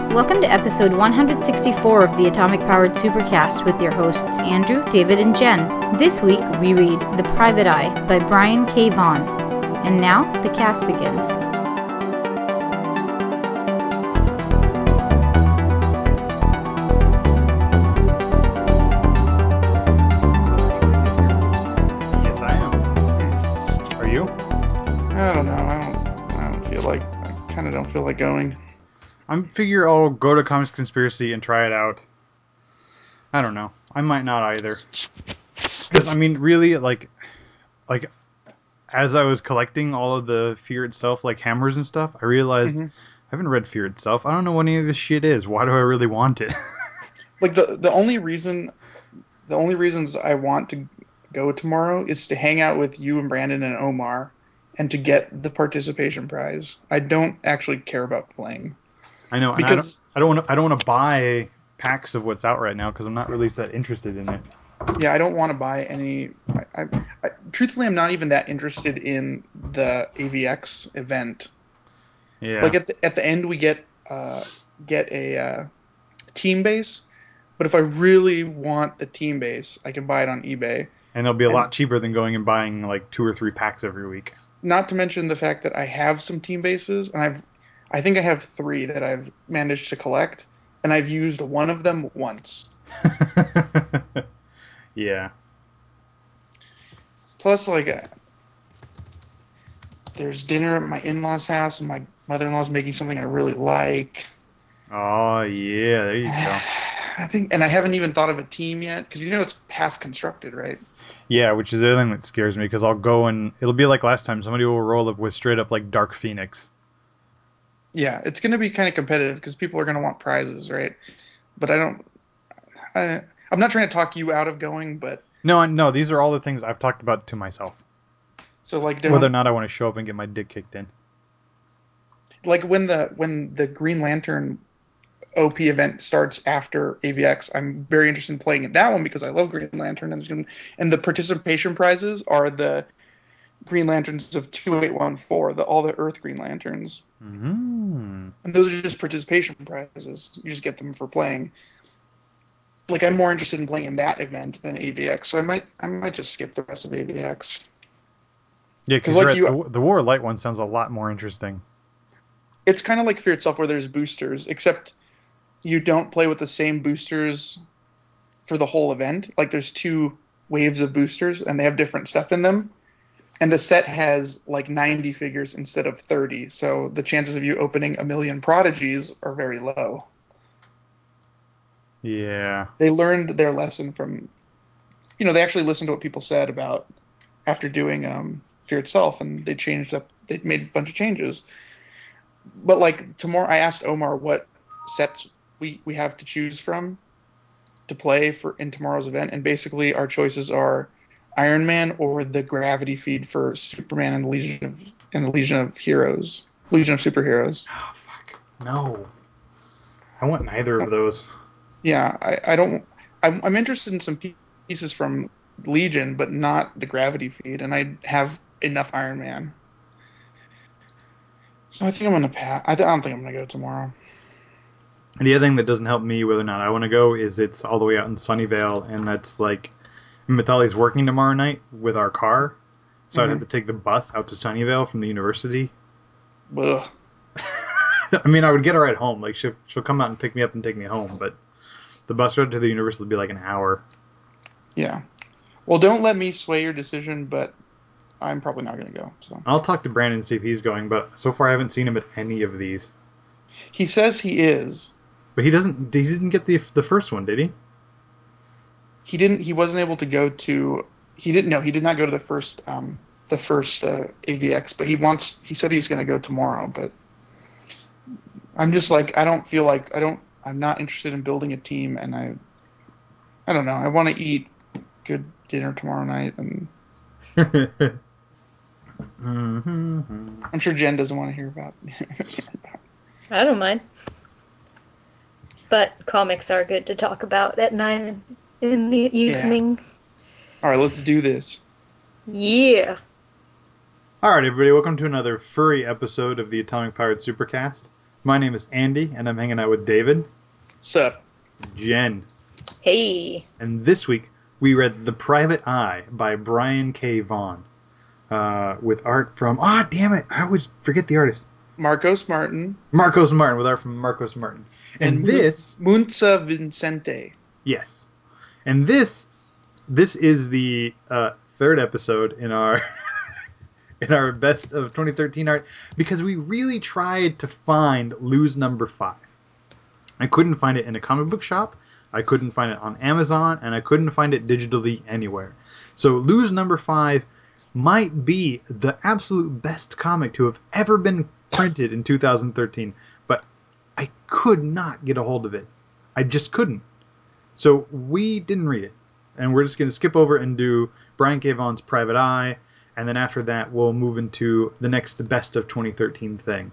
Welcome to episode 164 of the Atomic Powered Supercast with your hosts Andrew, David, and Jen. This week we read The Private Eye by Brian K. Vaughan. And now the cast begins. Yes, I am. Are you? I don't know. I don't feel like. I kind of don't feel like going. I figure I'll go to Comics Conspiracy and try it out. I don't know. I might not either. Because, I mean, really, like, as I was collecting all of the Fear Itself, like, hammers and stuff, I realized I haven't read Fear Itself. I don't know what any of this shit is. Why do I really want it? Like, the only reasons I want to go tomorrow is to hang out with you and Brandon and Omar and to get the participation prize. I don't actually care about playing. I know, because and I don't want to buy packs of what's out right now because I'm not really that interested in it. yeah, I don't want to buy any. Truthfully, I'm not even that interested in the AVX event. Yeah. Like at the end, we get a team base, but if I really want the team base, I can buy it on eBay. And it'll be a lot cheaper than going and buying like 2 or 3 packs every week. Not to mention the fact that I have some team bases, and I think I have 3 that I've managed to collect, and I've used one of them once. Yeah. Plus, like, there's dinner at my in-laws' house, and my mother-in-law's making something I really like. Oh, yeah, there you go. And I haven't even thought of a team yet, because it's half constructed, right? Yeah, which is the other thing that scares me, because I'll go and it'll be like last time. Somebody will roll up with straight up like Dark Phoenix. Yeah, it's going to be kind of competitive, because people are going to want prizes, right? But I'm not trying to talk you out of going, but... No, these are all the things I've talked about to myself. So, like, whether or not I want to show up and get my dick kicked in. Like, when the Green Lantern OP event starts after AVX, I'm very interested in playing in that one because I love Green Lantern, and the participation prizes are the Green Lanterns of 2814, all the Earth Green Lanterns. Mm-hmm. And those are just participation prizes. You just get them for playing. Like, I'm more interested in playing in that event than AVX, so I might just skip the rest of AVX. Yeah, because like the War of Light one sounds a lot more interesting. It's kind of like Fear Itself, where there's boosters, except you don't play with the same boosters for the whole event. Like, there's 2 waves of boosters, and they have different stuff in them. And the set has like 90 figures instead of 30, so the chances of you opening a million prodigies are very low. Yeah. They learned their lesson from, they actually listened to what people said about after doing Fear Itself, and they made a bunch of changes. But like tomorrow, I asked Omar what sets we have to choose from to play in tomorrow's event, and basically our choices are Iron Man or the gravity feed for Superman and the Legion of Heroes, Legion of Superheroes. Oh, fuck. No. I want neither of those. Yeah, I don't. I'm interested in some pieces from Legion, but not the gravity feed, and I have enough Iron Man. So I think I'm gonna pass. I don't think I'm gonna go tomorrow. And the other thing that doesn't help me whether or not I want to go is it's all the way out in Sunnyvale, and that's like Matali's working tomorrow night with our car, so I'd have to take the bus out to Sunnyvale from the university. Ugh. I mean, I would get her at home. Like she'll come out and pick me up and take me home, but the bus ride to the university would be like an hour. Yeah. Well, don't let me sway your decision, but I'm probably not gonna go. So I'll talk to Brandon and see if he's going, but so far I haven't seen him at any of these. he says he is. But he didn't get the first one, did he? He didn't. He wasn't able to go to. He didn't. No, he did not go to the first AVX. But he said he's gonna go tomorrow. But I'm just like, I don't feel like I'm not interested in building a team, and I don't know. I want to eat good dinner tomorrow night, and I'm sure Jen doesn't want to hear about. I don't mind. But comics are good to talk about at 9 in the evening. Yeah. All right, let's do this. Yeah. Alright, everybody, welcome to another furry episode of the Atomic Powered Supercast. My name is Andy, and I'm hanging out with David, Sup? Jen, Hey. and this week we read The Private Eye by Brian K. Vaughan, with art from... Ah, damn it! I always forget the artist. Marcos Martin. Marcos Martin, with art from Marcos Martin. And this... Munza Vincente. Yes. And this is the third episode in our in our best of 2013 art, because we really tried to find Lose Number 5. I couldn't find it in a comic book shop, I couldn't find it on Amazon, and I couldn't find it digitally anywhere. So Lose Number 5 might be the absolute best comic to have ever been printed in 2013, but I could not get a hold of it. I just couldn't. So we didn't read it. And we're just going to skip over and do Brian K. Vaughan's Private Eye, and then after that we'll move into the next best of 2013 thing.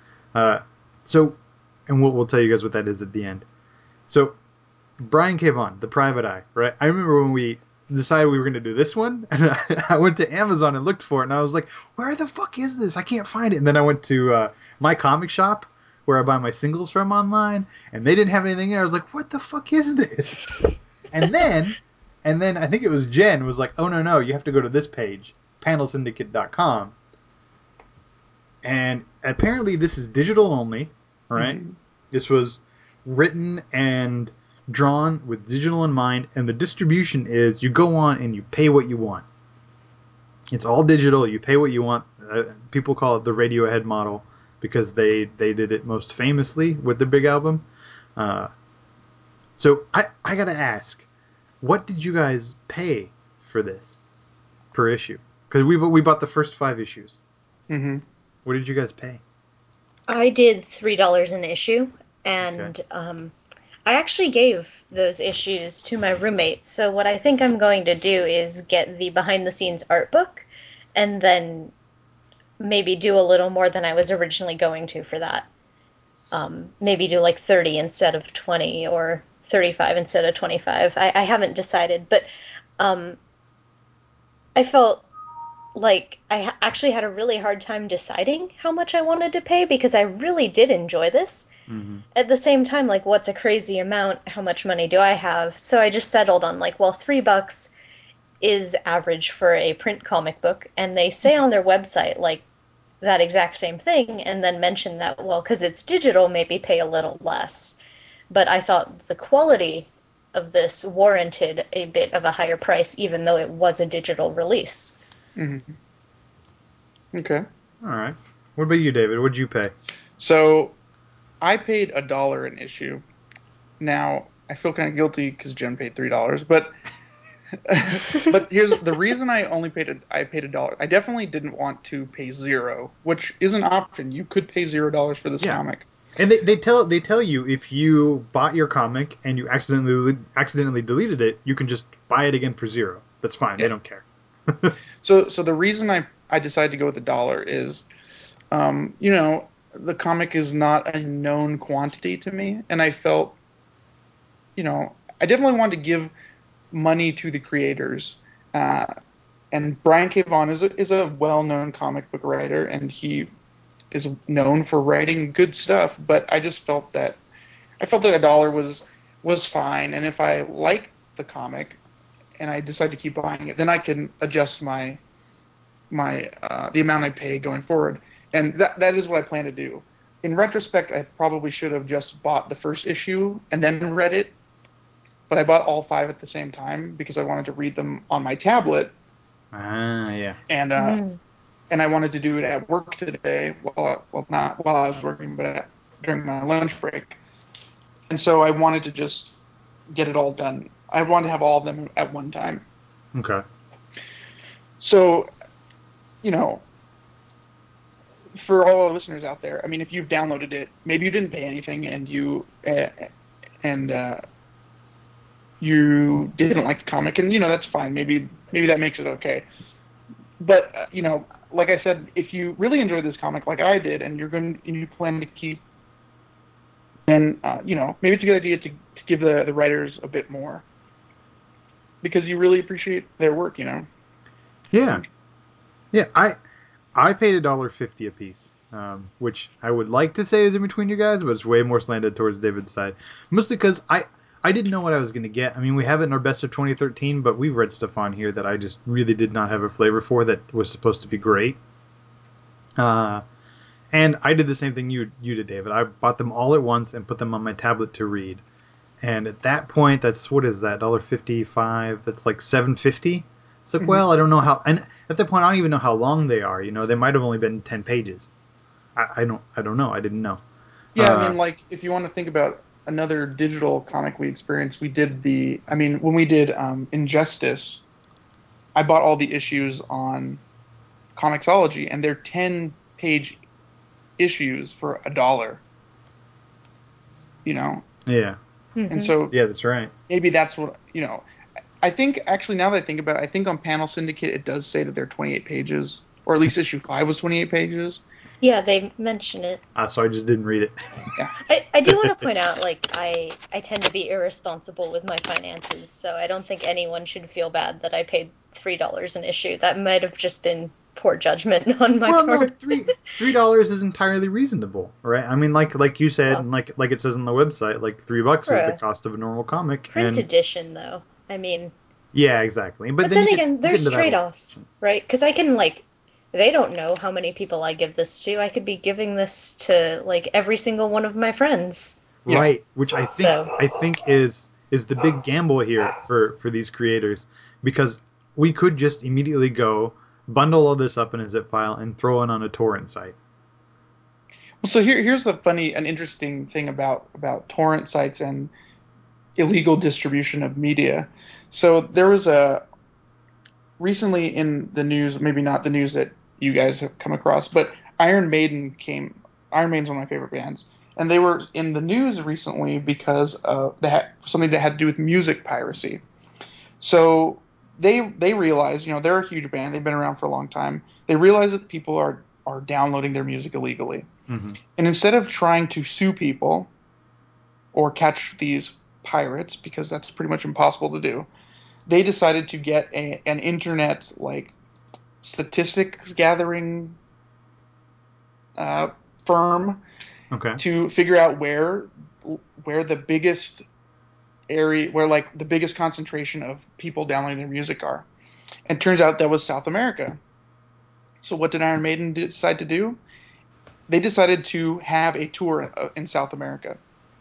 And we'll tell you guys what that is at the end. So, Brian K. Vaughan, The Private Eye, right? I remember when we decided we were going to do this one, and I went to Amazon and looked for it, and I was like, where the fuck is this? I can't find it. And then I went to my comic shop, where I buy my singles from online, and they didn't have anything there. I was like, what the fuck is this? And then I think it was Jen was like, oh, no, you have to go to this page, panelsyndicate.com. And apparently this is digital only, right? Mm-hmm. This was written and drawn with digital in mind, and the distribution is you go on and you pay what you want. It's all digital. You pay what you want. People call it the Radiohead model because they did it most famously with the big album. So I got to ask, what did you guys pay for this per issue? Because we bought the first 5 issues. Mm-hmm. What did you guys pay? I did $3 an issue, and okay. I actually gave those issues to my roommates. So what I think I'm going to do is get the behind-the-scenes art book, and then maybe do a little more than I was originally going to for that. Maybe do like 30 instead of 20, or 35 instead of 25. I haven't decided, but I felt like I actually had a really hard time deciding how much I wanted to pay, because I really did enjoy this. Mm-hmm. At the same time, like, what's a crazy amount? How much money do I have? So I just settled on, like, well, $3 is average for a print comic book, and they say on their website, like, that exact same thing, and then mention that, well, because it's digital, maybe pay a little less. But I thought the quality of this warranted a bit of a higher price, even though it was a digital release. Mm-hmm. Okay. All right. What about you, David? What did you pay? So, I paid $1 an issue. Now, I feel kind of guilty because Jen paid $3, but but here's the reason I paid $1. I definitely didn't want to pay $0, which is an option. You could pay $0 for this comic. And they tell you if you bought your comic and you accidentally deleted it, you can just buy it again for $0. That's fine. Yeah. They don't care. So the reason I decided to go with $1 is, the comic is not a known quantity to me, and I felt, I definitely wanted to give money to the creators. And Brian K. Vaughan is a well-known comic book writer, and he is known for writing good stuff. But I just felt that $1 was fine, and if I like the comic and I decide to keep buying it, then I can adjust the amount I pay going forward. And that is what I plan to do. In retrospect, I probably should have just bought the first issue and then read it, but I bought all 5 at the same time because I wanted to read them on my tablet. Yeah. And I wanted to do it at work today, not while I was working, but during my lunch break. And so I wanted to just get it all done. I wanted to have all of them at one time. Okay. So, for all our listeners out there, I mean, if you've downloaded it, maybe you didn't pay anything and you didn't like the comic, and that's fine. Maybe that makes it okay. But like I said, if you really enjoyed this comic like I did, and you plan to keep, then maybe it's a good idea to give the writers a bit more, because you really appreciate their work. Yeah. I paid $1.50 a piece. which I would like to say is in between you guys, but it's way more slanted towards David's side. Mostly because I didn't know what I was going to get. I mean, we have it in our best of 2013, but we've read stuff on here that I just really did not have a flavor for that was supposed to be great. And I did the same thing you did, David. I bought them all at once and put them on my tablet to read. And at that point, that's, what is that, $1.55? That's like $7.50. It's like, well, I don't know how. And at that point, I don't even know how long they are. You know, they might have only been 10 pages. I don't know. I didn't know. Yeah, I mean, like, if you want to think about another digital comic we experienced, when we did Injustice, I bought all the issues on Comixology, and they're 10-page issues for $1. You know? Yeah. And so yeah, that's right. Maybe that's what, I think, actually, now that I think about it, I think on Panel Syndicate it does say that they're 28 pages, or at least issue 5 was 28 pages. Yeah, they mention it. So I just didn't read it. Yeah. I do want to point out, like, I tend to be irresponsible with my finances, so I don't think anyone should feel bad that I paid $3 an issue. That might have just been poor judgment on my part. Well, no, $3 is entirely reasonable, right? I mean, like you said, and like it says on the website, like $3 is the cost of a normal comic. Print edition, though. I mean. Yeah, exactly. But then again, there's trade-offs, right? Because I can, like, they don't know how many people I give this to. I could be giving this to, like, every single one of my friends. Right, which I think is the big gamble here for these creators, because we could just immediately go bundle all this up in a zip file and throw it on a torrent site. Well, so here's an interesting thing about torrent sites and illegal distribution of media. So there was recently in the news, maybe not the news that you guys have come across, but Iron Maiden's one of my favorite bands, and they were in the news recently because of something that had to do with music piracy. So they realized, they're a huge band, they've been around for a long time. They realize that people are downloading their music illegally. Mm-hmm. And instead of trying to sue people or catch these pirates, because that's pretty much impossible to do, they decided to get an internet, like, statistics gathering firm to figure out where the biggest area, where, like, the biggest concentration of people downloading their music are. And it turns out that was South America. So what did Iron Maiden decide to do? They decided to have a tour in South America.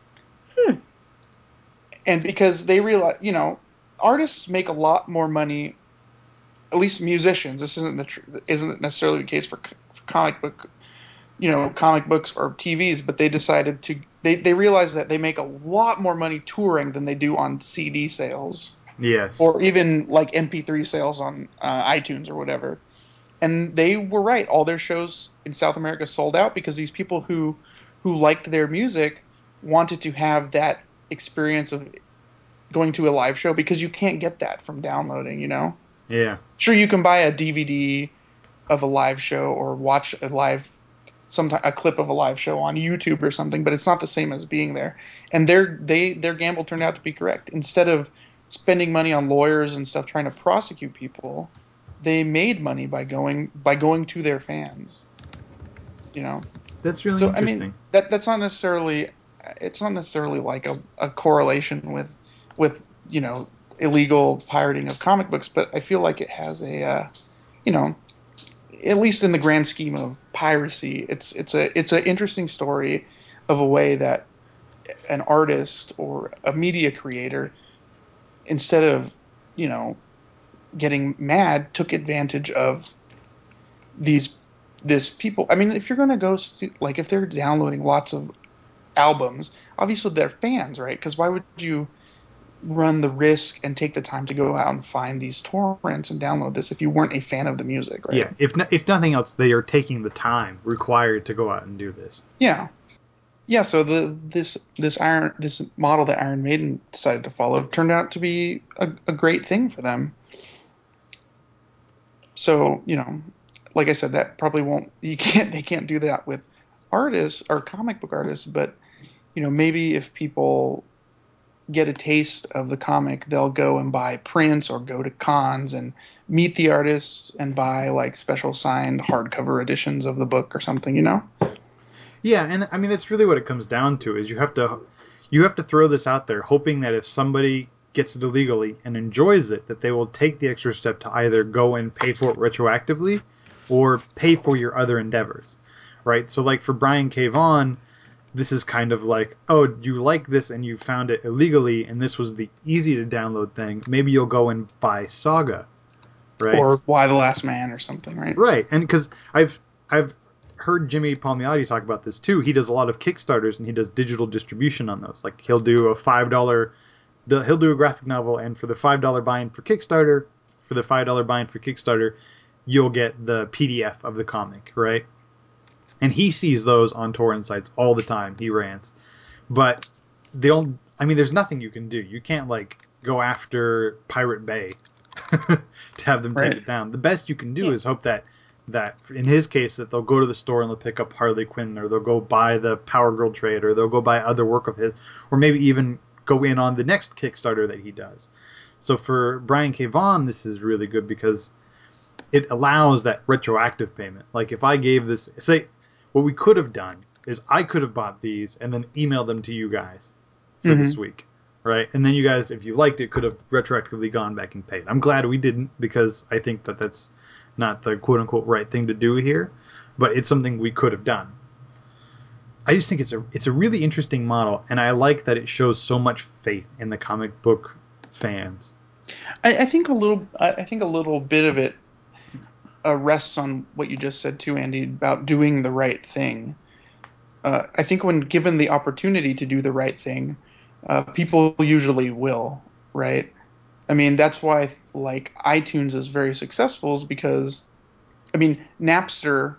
And because they realize, artists make a lot more money, at least musicians. This isn't necessarily the case for comic books or TVs, but they decided they realized that they make a lot more money touring than they do on CD sales. Yes. Or even, like, MP3 sales on iTunes or whatever. And they were right. All their shows in South America sold out because these people who liked their music wanted to have that experience of going to a live show, because you can't get that from downloading, Yeah. Sure, you can buy a DVD of a live show or watch a clip of a live show on YouTube or something, but it's not the same as being there. And their gamble turned out to be correct. Instead of spending money on lawyers and stuff trying to prosecute people, they made money by going to their fans. That's really so interesting. I mean, that's not necessarily, it's not necessarily like a correlation with illegal pirating of comic books, but I feel like it has a at least in the grand scheme of piracy, it's an interesting story of a way that an artist or a media creator, instead of getting mad, took advantage of this people. I mean, if you're going to go like, if they're downloading lots of albums, obviously they're fans, right? Because why would you run the risk and take the time to go out and find these torrents and download this if you weren't a fan of the music, right? Yeah, if nothing else, they are taking the time required to go out and do this. Yeah. So this model that Iron Maiden decided to follow turned out to be a great thing for them. So, like I said, that probably they can't do that with artists or comic book artists, but maybe if people get a taste of the comic, they'll go and buy prints or go to cons and meet the artists and buy, like, special signed hardcover editions of the book or something, Yeah, and I mean that's really what it comes down to is you have to throw this out there, hoping that if somebody gets it illegally and enjoys it, that they will take the extra step to either go and pay for it retroactively or pay for your other endeavors, right? So like for Brian K. Vaughan, this is kind of like, oh, you like this and you found it illegally and this was the easy to download thing. Maybe you'll go and buy Saga, right? Or Why the Last Man or something, right? Right, and because I've heard Jimmy Palmiotti talk about this too. He does a lot of Kickstarters and he does digital distribution on those. Like he'll do a $5, he'll do a graphic novel, and for the $5 buy-in for Kickstarter, you'll get the PDF of the comic, right? And he sees those on torrent sites all the time. He rants, but I mean, there's nothing you can do. You can't like go after Pirate Bay to have them take Right. it down. The best you can do is hope that in his case that they'll go to the store and they'll pick up Harley Quinn, or they'll go buy the Power Girl trade, or they'll go buy other work of his, or maybe even go in on the next Kickstarter that he does. So for Brian K. Vaughan, this is really good because it allows that retroactive payment. Like if I gave this, say, what we could have done is I could have bought these and then emailed them to you guys for this week, right? And then you guys, if you liked it, could have retroactively gone back and paid. I'm glad we didn't, because I think that that's not the quote-unquote right thing to do here, but it's something we could have done. I just think it's a really interesting model, and I like that it shows so much faith in the comic book fans. I think a little bit of it rests on what you just said too, Andy, about doing the right thing. I think when given the opportunity to do the right thing, people usually will, right? I mean, that's why like iTunes is very successful, is because, I mean, Napster,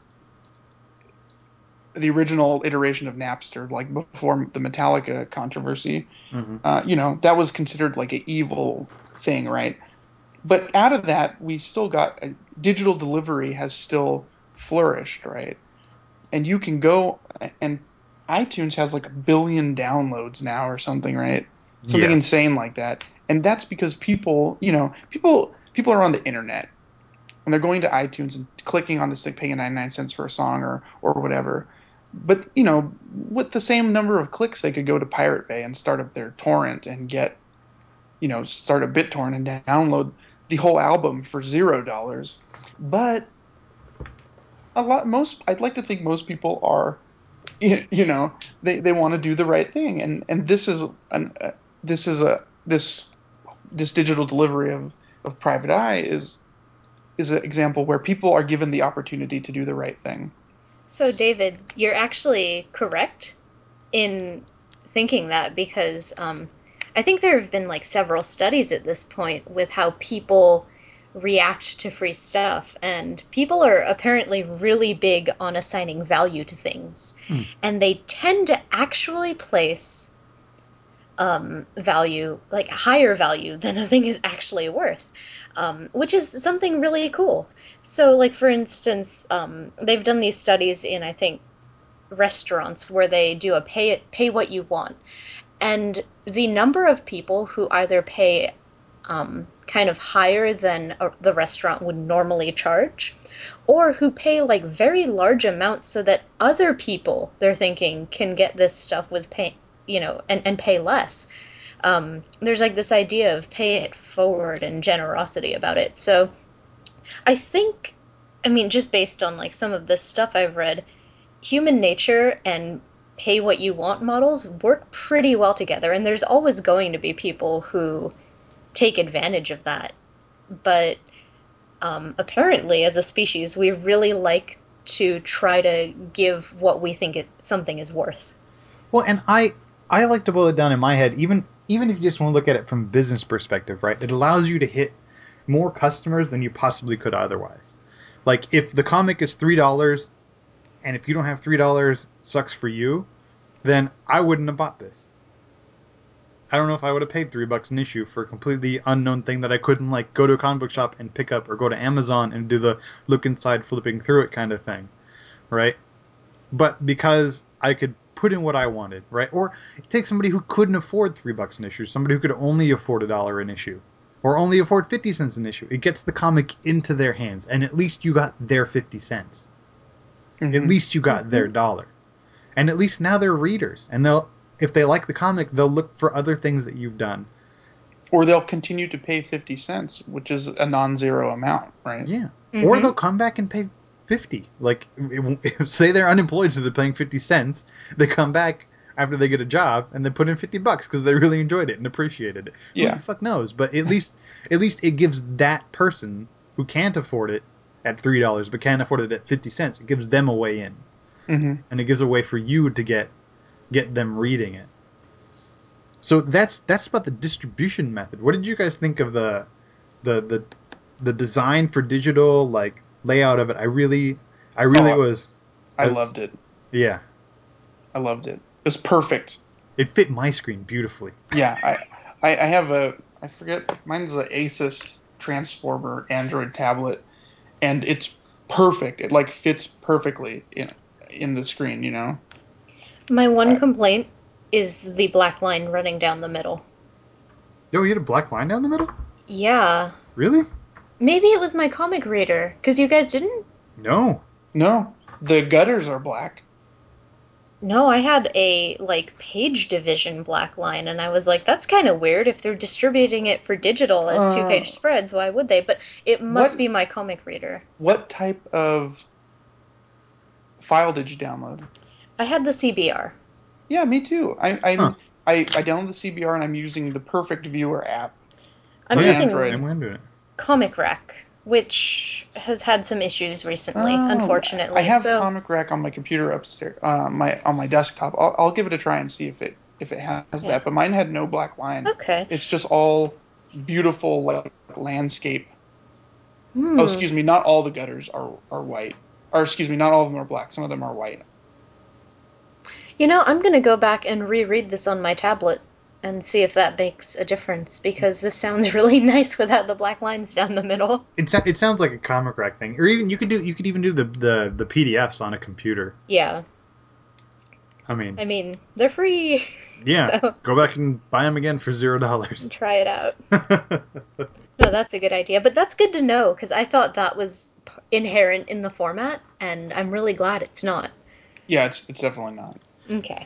the original iteration of Napster, like before the Metallica controversy, that was considered like an evil thing, right? But out of that, we still got digital delivery has still flourished, right? And you can go, and iTunes has like 1 billion downloads now or something, right? Something Yeah. insane like that. And that's because people are on the internet and they're going to iTunes and clicking on this, like paying 99 cents for a song or whatever. But with the same number of clicks, they could go to Pirate Bay and start up their torrent and start a BitTorrent and download the whole album for $0. But I'd like to think most people are, they want to do the right thing, and this digital delivery of Private Eye is an example where people are given the opportunity to do the right thing. So, David, you're actually correct in thinking that, because I think there have been like several studies at this point with how people react to free stuff, and people are apparently really big on assigning value to things, and they tend to actually place value, like higher value than a thing is actually worth, which is something really cool. So, like for instance, they've done these studies in, I think, restaurants where they do a pay what you want, and the number of people who either pay kind of higher than the restaurant would normally charge, or who pay like very large amounts so that other people they're thinking can get this stuff with pay, and pay less. There's like this idea of pay it forward and generosity about it. So I think, I mean, just based on like some of this stuff I've read, human nature and pay what you want models work pretty well together, and there's always going to be people who take advantage of that. But apparently, as a species, we really like to try to give what we think something is worth. Well, and I like to boil it down in my head, even if you just want to look at it from a business perspective, right? It allows you to hit more customers than you possibly could otherwise. Like if the comic is $3, and if you don't have $3, sucks for you, then I wouldn't have bought this. I don't know if I would have paid $3 an issue for a completely unknown thing that I couldn't like go to a comic book shop and pick up, or go to Amazon and do the look inside, flipping through it kind of thing, right? But because I could put in what I wanted, right? Or take somebody who couldn't afford $3 an issue, somebody who could only afford $1 an issue, or only afford 50 cents an issue. It gets the comic into their hands, and at least you got their 50 cents. At least you got their dollar. And at least now they're readers, and if they like the comic, they'll look for other things that you've done. Or they'll continue to pay 50 cents, which is a non-zero amount, right? Yeah. Or they'll come back and pay 50. Like, say they're unemployed, so they're paying 50 cents. They come back after they get a job and they put in $50 because they really enjoyed it and appreciated it. Yeah. Who the fuck knows? But at least it gives that person who can't afford it at $3 but can't afford it at 50 cents, it gives them a way in. Mm-hmm. And it gives a way for you to get them reading it. So that's about the distribution method. What did you guys think of the design for digital, like, layout of it? I loved it. Yeah. I loved it. It was perfect. It fit my screen beautifully. Yeah, I have I forget, mine's an Asus Transformer Android tablet, and it's perfect. It like fits perfectly in the screen, you know. My one complaint is the black line running down the middle. Yo, you had a black line down the middle? Yeah. Really? Maybe it was my comic reader, because you guys didn't? No. No, the gutters are black. No, I had a, like, page division black line, and I was like, that's kind of weird. If they're distributing it for digital as two-page spreads, why would they? But it must be my comic reader. What type of file did you download? I had the CBR. Yeah, me too. I downloaded the CBR, and I'm using the Perfect Viewer app. I'm using same way I'm doing it. Comic Rack, which has had some issues recently, unfortunately. I have Comic Rack on my computer upstairs, on my desktop. I'll give it a try and see if it has that. But mine had no black line. Okay. It's just all beautiful, like, landscape. Oh, excuse me. Not all the gutters are white. Or excuse me, not all of them are black. Some of them are white. You know, I'm going to go back and reread this on my tablet and see if that makes a difference, because this sounds really nice without the black lines down the middle. It sounds like a Comic Rack thing, or even you could even do the PDFs on a computer. Yeah. I mean, they're free. Yeah. So go back and buy them again for $0. Try it out. No, that's a good idea, but that's good to know, because I thought that was inherent in the format, and I'm really glad it's not. Yeah, it's definitely not. Okay.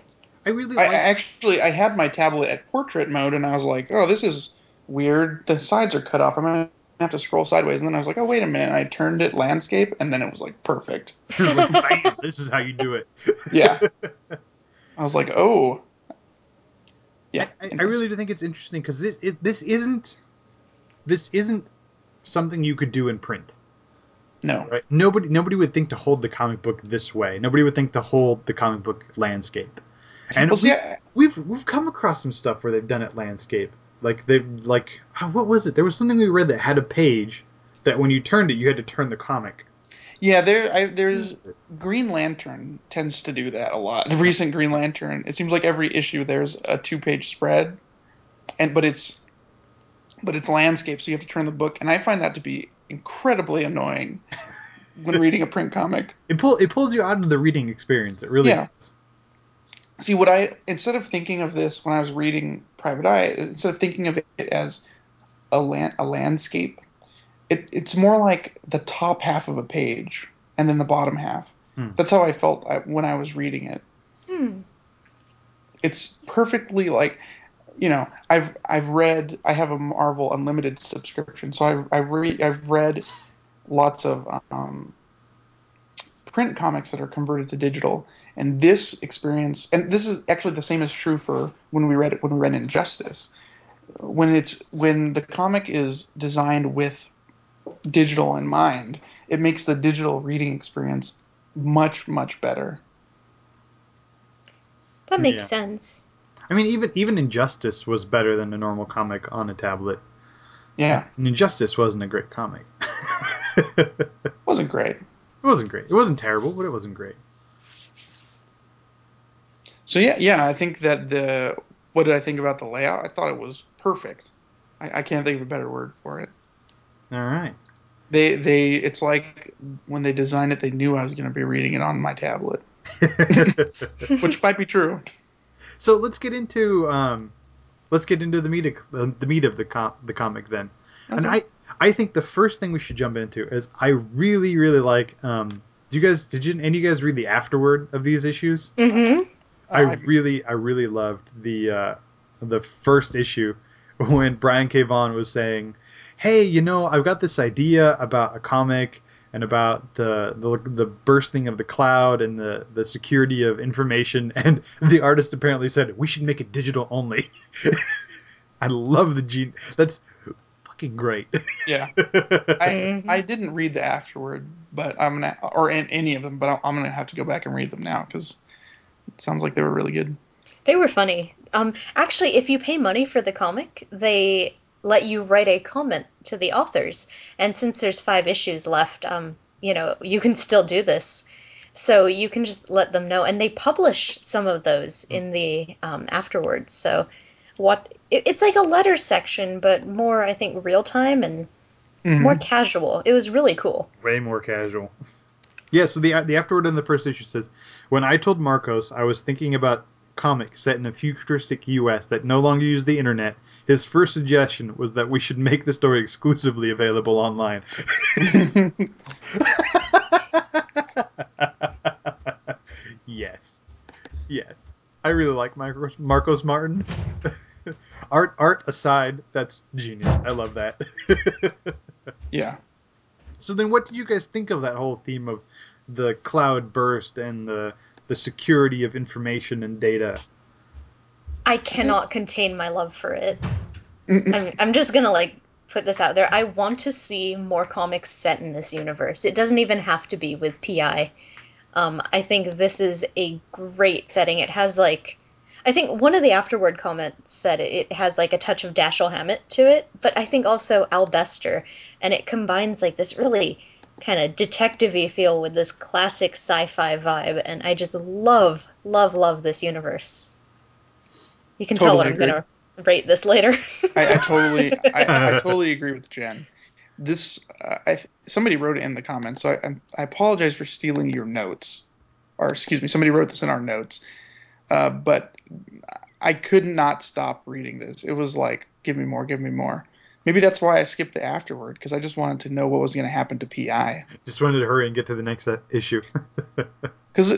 I had my tablet at portrait mode, and I was like, oh, this is weird. The sides are cut off. I'm going to have to scroll sideways. And then I was like, oh, wait a minute. I turned it landscape, and then it was like perfect. It was like, bam, this is how you do it. Yeah. I was like, oh. Yeah. I really do think it's interesting, because this isn't something you could do in print. No. Right? Nobody would think to hold the comic book this way. Nobody would think to hold the comic book landscape. And we've come across some stuff where they've done it landscape. What was it? There was something we read that had a page that when you turned it, you had to turn the comic. Yeah, there's Green Lantern tends to do that a lot. The recent Green Lantern, it seems like every issue there's a 2-page spread, but it's landscape, so you have to turn the book, and I find that to be incredibly annoying when reading a print comic. It pulls you out of the reading experience. It really does. See, instead of thinking of this when I was reading Private Eye, instead of thinking of it as a landscape, it's more like the top half of a page and then the bottom half. That's how I felt when I was reading it. It's perfectly like, I have a Marvel Unlimited subscription, so I've read lots of print comics that are converted to digital, and this experience, and this is actually the same is true for when we read Injustice. When the comic is designed with digital in mind, it makes the digital reading experience much, much better. That makes sense. I mean, even Injustice was better than a normal comic on a tablet. Yeah. And Injustice wasn't a great comic. It wasn't great. It wasn't great. It wasn't terrible, but it wasn't great. So yeah, I think that what did I think about the layout? I thought it was perfect. I can't think of a better word for it. All right. It's like when they designed it, they knew I was going to be reading it on my tablet, which might be true. So let's get into the meat of the comic then. Okay. And I think the first thing we should jump into is I really really like Any of you guys read the afterword of these issues? Mm-hmm. I really loved the first issue when Brian K. Vaughan was saying, "Hey, I've got this idea about a comic and about the bursting of the cloud and the security of information," and the artist apparently said, "We should make it digital only." I love the gene. That's fucking great. Yeah. I didn't read the afterward, but or in any of them, but I'm gonna have to go back and read them now because it sounds like they were really good. They were funny. Actually, if you pay money for the comic, they let you write a comment to the authors. And since there's 5 issues left, you can still do this. So you can just let them know, and they publish some of those in the afterwards. So it's like a letter section, but more, I think, real time and more casual. It was really cool. Way more casual. Yeah, so the afterword in the first issue says, "When I told Marcos I was thinking about comics set in a futuristic U.S. that no longer use the internet, his first suggestion was that we should make the story exclusively available online." Yes. I really like Marcos Martin. Art aside, that's genius. I love that. Yeah. So then what do you guys think of that whole theme of the cloud burst and the security of information and data? I cannot contain my love for it. I'm just gonna put this out there. I want to see more comics set in this universe. It doesn't even have to be with PI. I think this is a great setting. It has I think one of the afterward comments said it has a touch of Dashiell Hammett to it, but I think also Al Bester, and it combines this really kind of detective-y feel with this classic sci-fi vibe, and I just love, love, love this universe. You can tell what I'm gonna rate this later. I totally agree with Jen. This somebody wrote it in the comments, so I apologize for stealing your notes, or excuse me, somebody wrote this in our notes, but I could not stop reading this. It was like, give me more, give me more. Maybe that's why I skipped the afterword, because I just wanted to know what was going to happen to PI. Just wanted to hurry and get to the next issue. Because,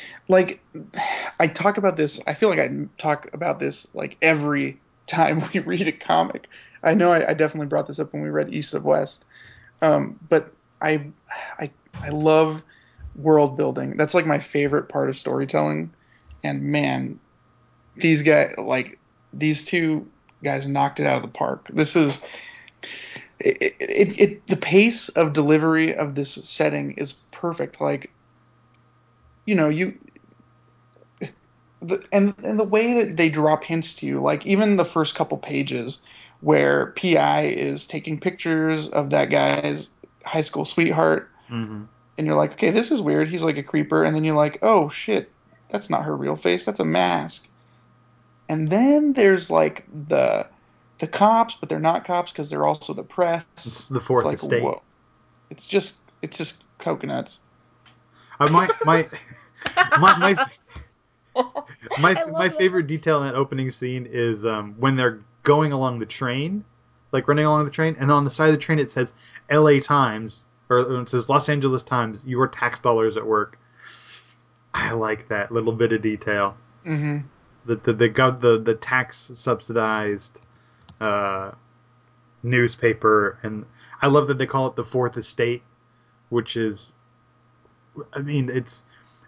I talk about this, I feel like I talk about this every time we read a comic. I know I definitely brought this up when we read East of West, but I love world building. That's my favorite part of storytelling, and man, these two guys knocked it out of the park. This is the pace of delivery of this setting is perfect. You and the way that they drop hints to you, even the first couple pages where PI is taking pictures of that guy's high school sweetheart, and you're like, okay, this is weird. He's like a creeper, and then you're like, oh shit, that's not her real face. That's a mask. And then there's the cops, but they're not cops because they're also the press. It's the Fourth Estate. Whoa. It's just coconuts. My favorite detail in that opening scene is when they're going along the train, running along the train, and on the side of the train it says L.A. Times, or it says Los Angeles Times, your tax dollars at work. I like that little bit of detail. Mm-hmm. The tax subsidized newspaper, and I love that they call it the Fourth Estate, which is, I mean, it's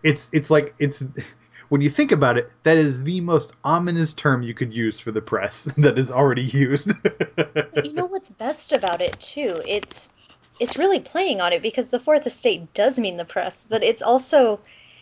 when you think about it, that is the most ominous term you could use for the press that is already used. You know what's best about it too? It's really playing on it, because the Fourth Estate does mean the press, but it's also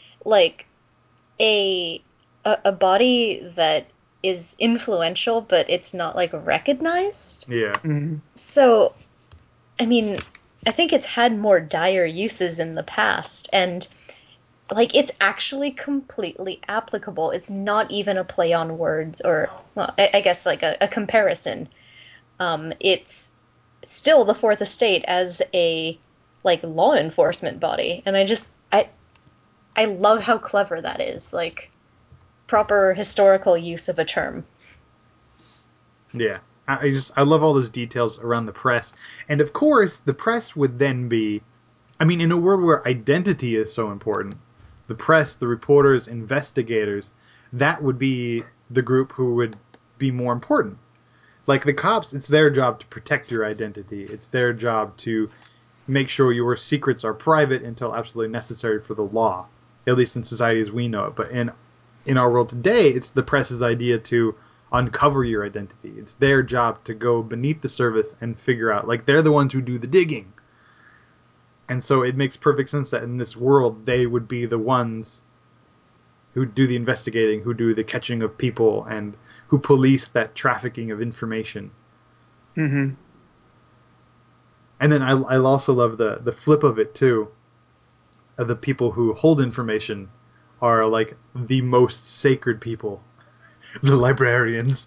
a body that is influential, but it's not recognized. Yeah. Mm-hmm. So, I mean, I think it's had more dire uses in the past, and it's actually completely applicable. It's not even a play on words, or, well, I guess a comparison. It's still the Fourth Estate as a law enforcement body, and I love how clever that is. Proper historical use of a term. Yeah. I love all those details around the press. And of course, the press would then be, I mean, in a world where identity is so important, the press, the reporters, investigators, that would be the group who would be more important. Like the cops, it's their job to protect your identity. It's their job to make sure your secrets are private until absolutely necessary for the law, at least in society as we know it. But in our world today, it's the press's idea to uncover your identity. It's their job to go beneath the surface and figure out, like, they're the ones who do the digging. And so it makes perfect sense that in this world, they would be the ones who do the investigating, who do the catching of people, and who police that trafficking of information. Mm-hmm. And then I also love the flip of it, too. The people who hold information are, like, the most sacred people. The librarians.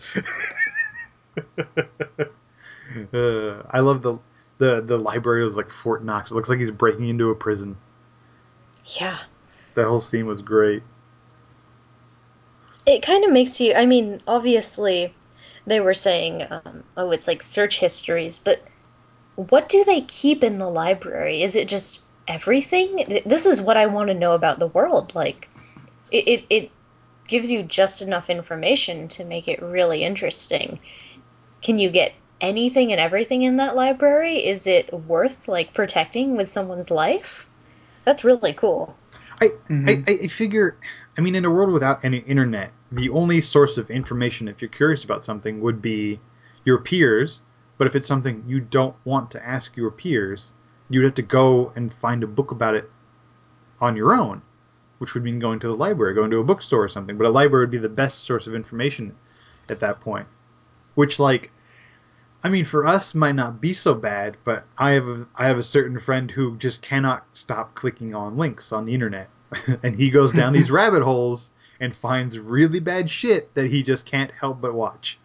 I love the library was like Fort Knox. It looks like he's breaking into a prison. Yeah. That whole scene was great. It kind of makes you, I mean, obviously they were saying, oh, it's like search histories, but what do they keep in the library? Is it just everything? This is what I want to know about the world. Like, it gives you just enough information to make it really interesting. Can you get anything and everything in that library? Is it worth, like, protecting with someone's life? That's really cool. I figure, I mean, in a world without any internet, the only source of information, if you're curious about something, would be your peers. But if it's something you don't want to ask your peers, you'd have to go and find a book about it on your own, which would mean going to the library, going to a bookstore or something. But a library would be the best source of information at that point. Which, like, I mean, for us might not be so bad, but I have a certain friend who just cannot stop clicking on links on the internet. And he goes down these rabbit holes and finds really bad shit that he just can't help but watch.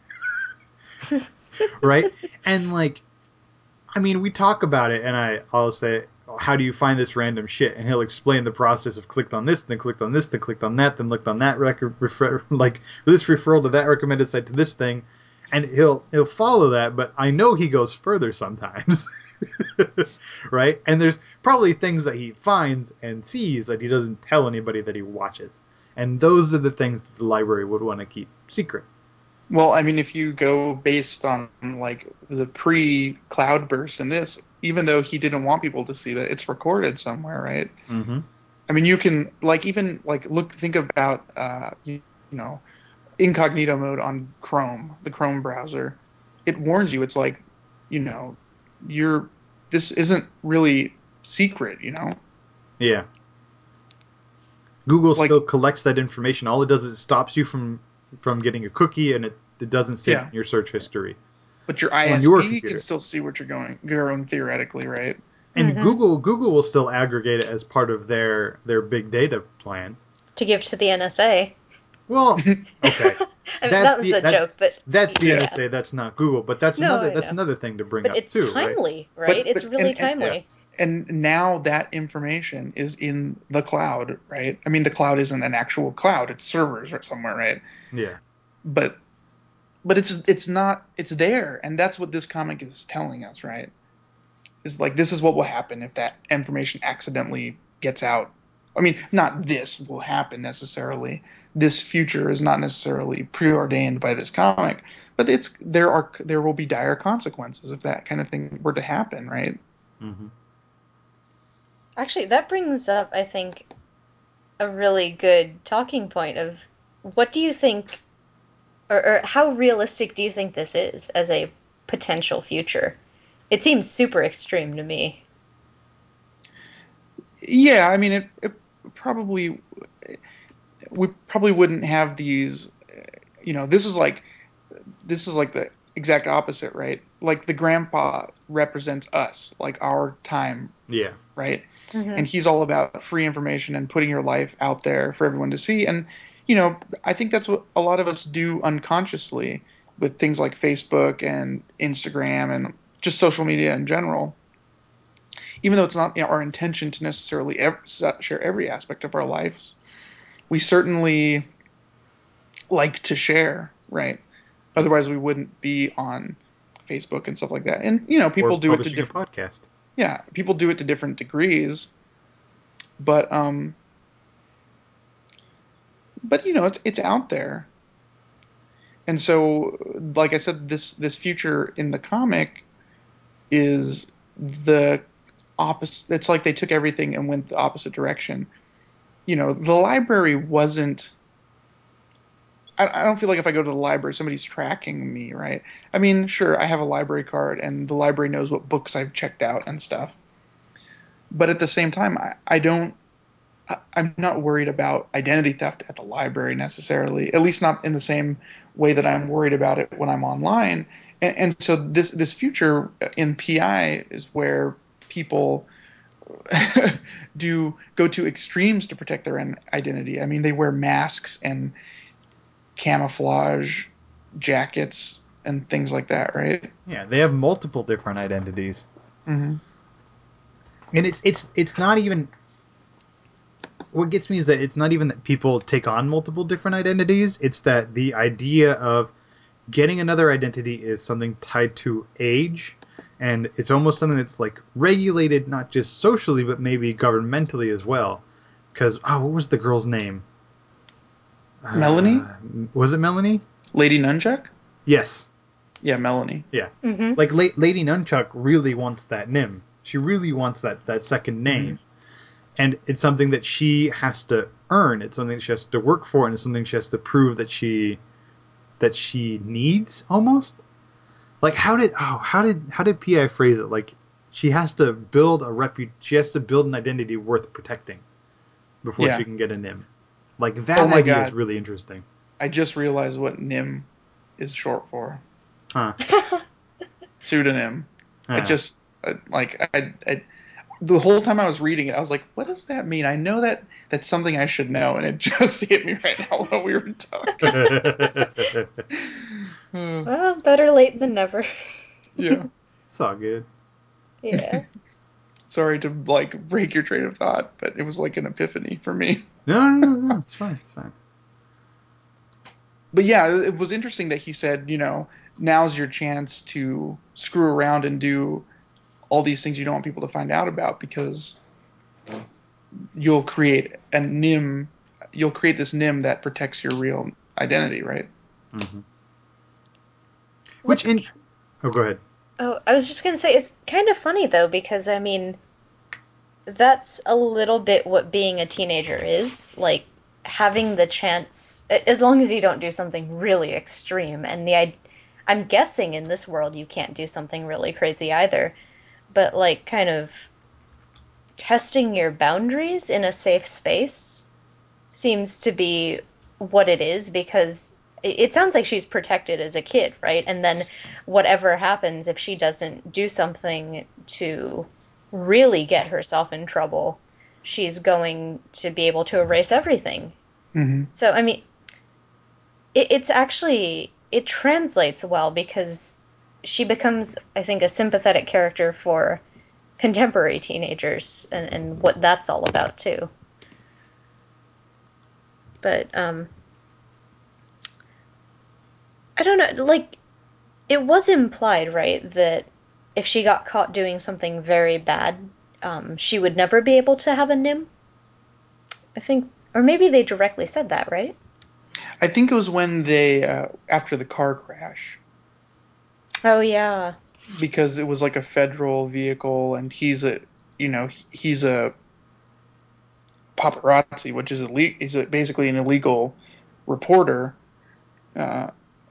Right? And, like, I mean, we talk about it, and I'll say, how do you find this random shit? And he'll explain the process of clicked on this, then clicked on this, then clicked on that, then clicked on that like this referral to that recommended site to this thing, and he'll follow that. But I know he goes further sometimes, right? And there's probably things that he finds and sees that he doesn't tell anybody that he watches, and those are the things that the library would want to keep secret. Well, I mean, if you go based on like the pre-Cloudburst in this, even though he didn't want people to see that, it's recorded somewhere, right? Mm-hmm. I mean, you can like even like think about you know, incognito mode on Chrome, the Chrome browser. It warns you. It's like, you know, this isn't really secret, you know? Yeah. Google Like, still collects that information. All it does is it stops you from getting a cookie, and it doesn't sit yeah. in your search history But your on your ISP can computer. still see what you're going theoretically, right? And Mm-hmm. Google will still aggregate it as part of their big data plan. To give to the NSA. Well, okay, I mean, that was a joke, but that's the yeah. NSA. That's not Google, but that's No, I know. another thing to bring But up it's too, right? timely, right? But It's really Yeah. timely. and now that information is in the cloud, right? I mean, the cloud isn't an actual cloud; it's servers or somewhere, right? Yeah. But it's not, it's there, and that's what this comic is telling us, right? Is like this is what will happen if that information accidentally gets out. I mean, not this will happen necessarily. This future is not necessarily preordained by this comic, but there will be dire consequences if that kind of thing were to happen, right? Mm-hmm. Actually, that brings up, I think, a really good talking point of what do you think, or how realistic do you think this is as a potential future? It seems super extreme to me. Yeah, I mean, it probably we probably wouldn't have these. You know, this is like the exact opposite, right? Like the grandpa represents us, like our time, Yeah. right? Mm-hmm. And he's all about free information and putting your life out there for everyone to see. And, you know, I think that's what a lot of us do unconsciously with things like Facebook and Instagram and just social media in general. Even though it's not, you know, our intention to necessarily share every aspect of our lives, we certainly like to share, right? Otherwise, we wouldn't be on Facebook and stuff like that. And, you know, Or people do it to publishing a different. podcast. Yeah, people do it to different degrees, but it's out there. And so, like I said, this future in the comic is the opposite. It's like they took everything and went the opposite direction. The library wasn't. I don't feel like if I go to the library, somebody's tracking me, right? I mean, sure, I have a library card, and the library knows what books I've checked out and stuff. But at the same time, I don't. I'm not worried about identity theft at the library necessarily, at least not in the same way that I'm worried about it when I'm online. And so this future in PI is where people do go to extremes to protect their identity. I mean, they wear masks and camouflage jackets and things like that, right? Yeah, they have multiple different identities, Mm-hmm. and it's not even. What gets me is that it's not even that people take on multiple different identities. It's that the idea of getting another identity is something tied to age, and it's almost something that's like regulated not just socially but maybe governmentally as well. Because what was the girl's name? Melanie, Was it Melanie? Lady Nunchuck. Yes. Yeah, Melanie. Yeah. Mm-hmm. Like Lady Nunchuck really wants that Nim. She really wants that second name. Mm-hmm. And it's something that she has to earn. It's something that she has to work for, and it's something she has to prove that she needs almost. Like how did PI phrase it? Like she has to build she has to build an identity worth protecting before Yeah. she can get a Nim. Like that Oh my idea is God. really interesting. I just realized what NIM is short for. Huh. Pseudonym. I Yeah. just I the whole time I was reading it, I was like, "What does that mean?" I know that's something I should know, and it just hit me right now while we were talking. Well, better late than never. Yeah. It's all good. Yeah. Sorry to break your train of thought, but it was like an epiphany for me. No. It's fine. It's fine. But yeah, it was interesting that he said, now's your chance to screw around and do all these things you don't want people to find out about because you'll create a nim you'll create this nim that protects your real identity, right? Mm-hmm. What's Go ahead. Oh, I was just gonna say it's kind of funny though because I mean that's a little bit what being a teenager is like having the chance as long as you don't do something really extreme and I'm guessing in this world you can't do something really crazy either, but like kind of testing your boundaries in a safe space seems to be what it is because it sounds like she's protected as a kid, right? And then whatever happens if she doesn't do something to really get herself in trouble, she's going to be able to erase everything. Mm-hmm. So, I mean, it's actually, it translates well because she becomes, I think, a sympathetic character for contemporary teenagers and what that's all about, too. But, I don't know, like, it was implied, right, that if she got caught doing something very bad, she would never be able to have a Nim. I think, or maybe they directly said that, right? I think it was when they after the car crash, Oh yeah. because it was like a federal vehicle and he's a paparazzi, which is illegal. Basically an illegal reporter. uh,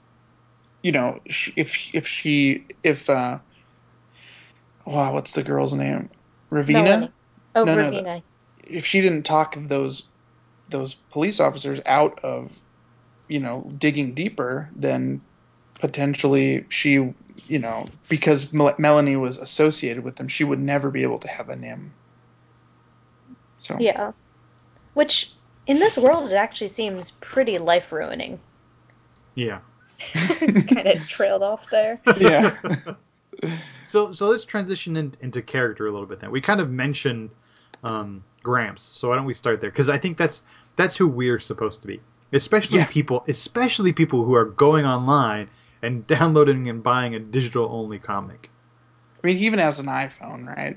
if wow, what's the girl's name? Ravina? Melanie. Oh, No. Ravina. If she didn't talk those police officers out of, digging deeper, then potentially she, because Melanie was associated with them, she would never be able to have a Nim. So, Yeah. Which, in this world, it actually seems pretty life ruining. Yeah. Kind of trailed off there. yeah. So let's transition into character a little bit then. We kind of mentioned Gramps, so why don't we start there? Because I think that's who we're supposed to be, especially Yeah. people who are going online and downloading and buying a digital only comic. I mean, he even has an iPhone, right?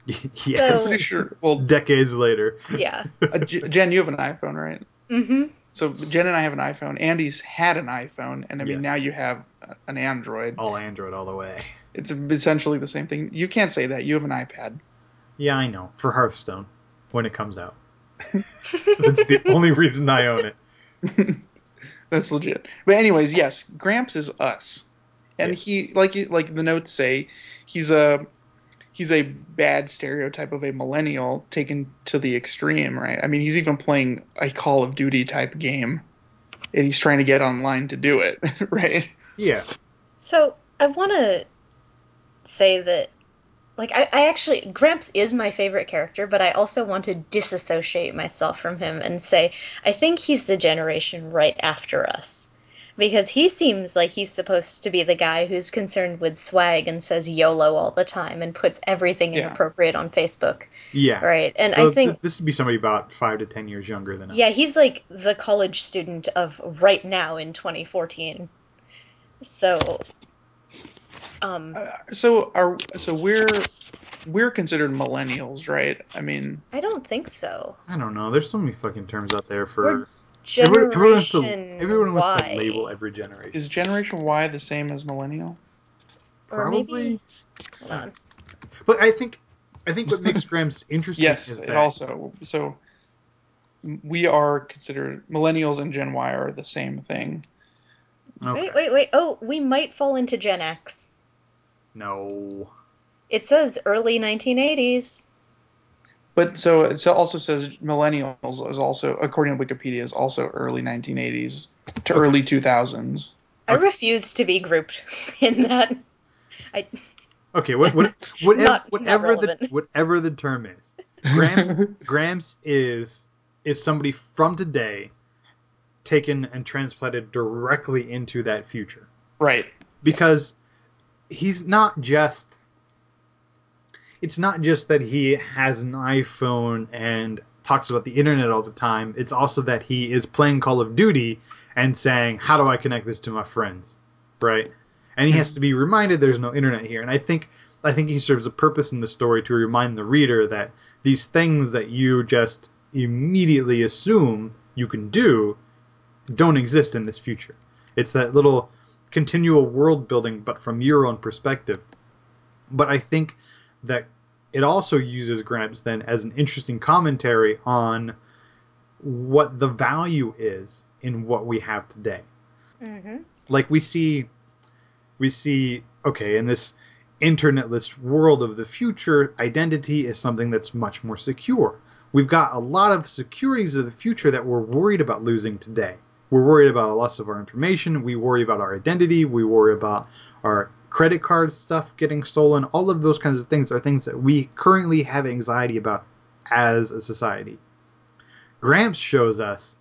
Yes. Pretty sure. Well, Decades later. Yeah. Jen, you have an iPhone, right? Mm-hmm. So Jen and I have an iPhone. Andy's had an iPhone, and I mean Yes. now you have an Android. All Android all the way. It's essentially the same thing. You can't say that. You have an iPad. Yeah, I know. For Hearthstone, when it comes out. That's the only reason I own it. That's legit. But anyways, yes, Gramps is us, and Yeah. he like the notes say, he's a bad stereotype of a millennial taken to the extreme, right? I mean, he's even playing a Call of Duty type game, and he's trying to get online to do it, right? Yeah. So I want to say that, like, I actually, Gramps is my favorite character, but I also want to disassociate myself from him and say, I think he's the generation right after us. Because he seems like he's supposed to be the guy who's concerned with swag and says YOLO all the time and puts everything Yeah. inappropriate on Facebook. Yeah. Right. And So I think, this would be somebody about 5 to 10 years younger than us. yeah, he's like the college student of right now in 2014. So, So we're considered millennials, right? I mean, I don't think so. I don't know. There's so many fucking terms out there We're for... Generation Everyone wants to Y. label every generation. is Generation Y the same as millennial? Or Probably. maybe, hold on. But I think what makes Gramps interesting Yes, is it that... also. So we are considered millennials and Gen Y are the same thing. Okay. Wait. Oh, we might fall into Gen X. No. It says early 1980s. But so it also says millennials is also, according to Wikipedia, is also early 1980s to early 2000s. I Okay. refuse to be grouped in that. I Okay, whatever Not whatever the relevant. whatever the term is, Gramps is somebody from today taken and transplanted directly into that future. Right. Because he's not just... It's not just that he has an iPhone and talks about the internet all the time. It's also that he is playing Call of Duty and saying, how do I connect this to my friends? Right? And he has to be reminded there's no internet here. And I think he serves a purpose in the story to remind the reader that these things that you just immediately assume you can do don't exist in this future. It's that little continual world building, but from your own perspective. But I think that it also uses Gramps then as an interesting commentary on what the value is in what we have today. Mm-hmm. Like we see, okay, in this internetless world of the future, identity is something that's much more secure. We've got a lot of securities of the future that we're worried about losing today. We're worried about a loss of our information. We worry about our identity. We worry about our credit card stuff getting stolen. All of those kinds of things are things that we currently have anxiety about as a society. Gramps shows us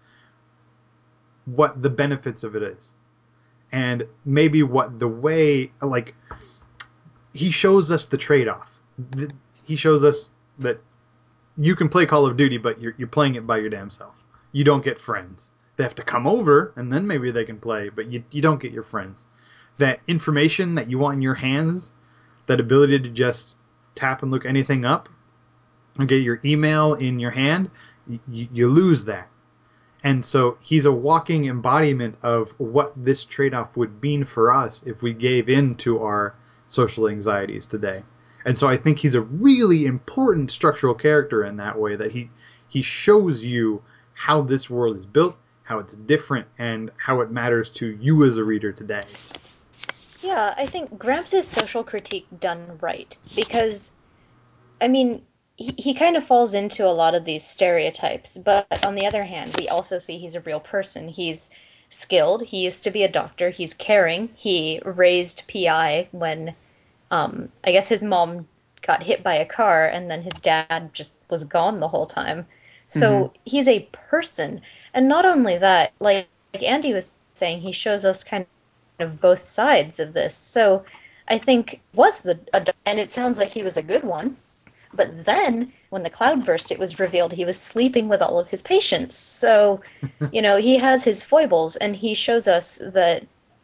what the benefits of it is. And maybe what the way, like, he shows us the trade-off. He shows us that you can play Call of Duty, but you're playing it by your damn self. You don't get friends. They have to come over, and then maybe they can play, but you don't get your friends. That information that you want in your hands, that ability to just tap and look anything up, and get your email in your hand, you lose that. And so he's a walking embodiment of what this trade-off would mean for us if we gave in to our social anxieties today. And so I think he's a really important structural character in that way, that he shows you how this world is built, how it's different, and how it matters to you as a reader today. Yeah, I think Gramps is social critique done right because, I mean, he kind of falls into a lot of these stereotypes, but on the other hand, we also see he's a real person. He's skilled. He used to be a doctor. He's caring. He raised PI when, I guess his mom got hit by a car and then his dad just was gone the whole time. So he's a person. And not only that, like Andy was saying, he shows us kind of both sides of this. So I think and it sounds like he was a good one. But then, when the cloud burst, it was revealed he was sleeping with all of his patients. So, he has his foibles, and he shows us that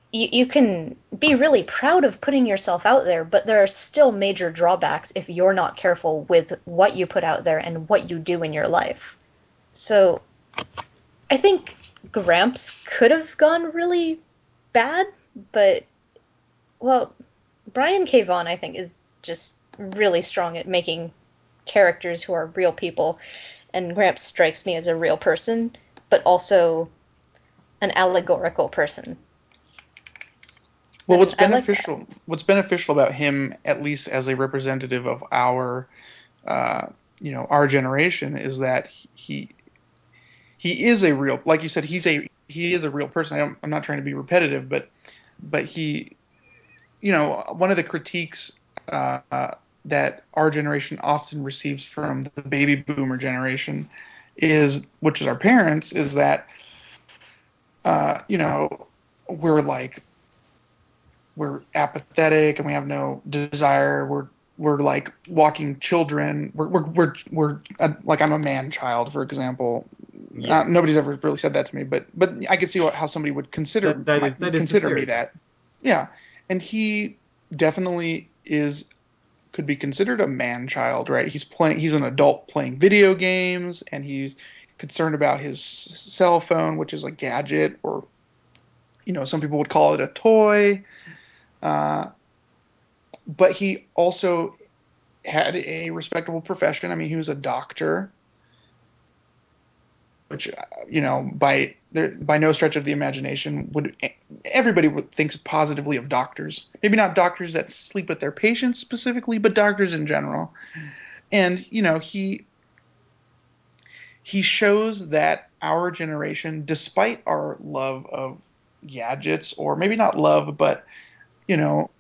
you can be really proud of putting yourself out there, but there are still major drawbacks if you're not careful with what you put out there and what you do in your life. So I think Gramps could have gone really bad, but, well, Brian K. Vaughan, I think, is just really strong at making characters who are real people, and Gramps strikes me as a real person, but also an allegorical person. Well, And I like that. what's beneficial about him, at least as a representative of our, uh, our generation, is that he is a real, like you said, he is a real person. I'm not trying to be repetitive, but he, one of the critiques that our generation often receives from the baby boomer generation which is our parents, is that we're like we're apathetic and we have no desire. We're like walking children. We're like, I'm a man child, for example. Yes. Nobody's ever really said that to me, but I could see how somebody would consider that is the consider me stereotype. that. Yeah, and he definitely could be considered a man child, right? He's an adult playing video games, and he's concerned about his cell phone, which is a gadget, or some people would call it a toy. Uh, but he also had a respectable profession. I mean, he was a doctor, which by no stretch of the imagination would everybody would thinks positively of doctors. Maybe not doctors that sleep with their patients specifically, but doctors in general. And he shows that our generation, despite our love of gadgets, or maybe not love, but you know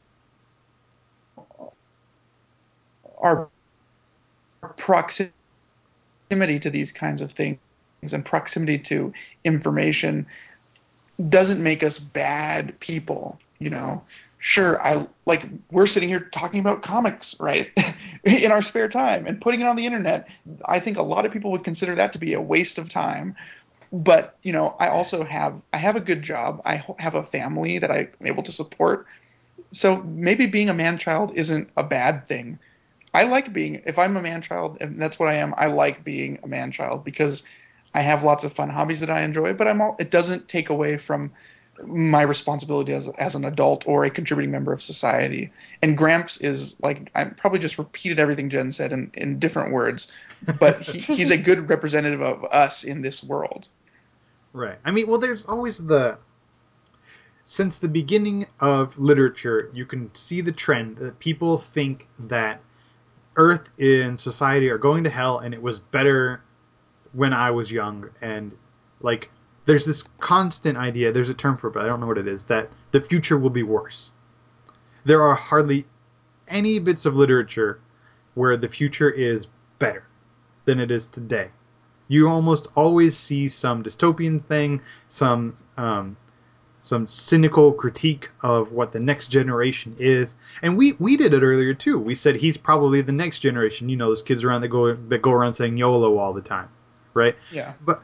our proximity to these kinds of things and proximity to information doesn't make us bad people. Sure, we're sitting here talking about comics, right? In our spare time and putting it on the internet. I think a lot of people would consider that to be a waste of time. But I have a good job. I have a family that I'm able to support. So maybe being a man child isn't a bad thing. If I'm a man child, and that's what I am, I like being a man child because I have lots of fun hobbies that I enjoy, but it doesn't take away from my responsibility as an adult or a contributing member of society. And Gramps is like, I probably just repeated everything Jen said in different words, but he's a good representative of us in this world. Right. I mean, well, there's always since the beginning of literature, you can see the trend that people think that Earth and society are going to hell, and it was better when I was young. And like, there's this constant idea. There's a term for it, but I don't know what it is. That the future will be worse. There are hardly any bits of literature where the future is better than it is today. You almost always see some dystopian thing, some cynical critique of what the next generation is. And we did it earlier too. We said he's probably the next generation. Those kids around that go around saying YOLO all the time, right? Yeah. But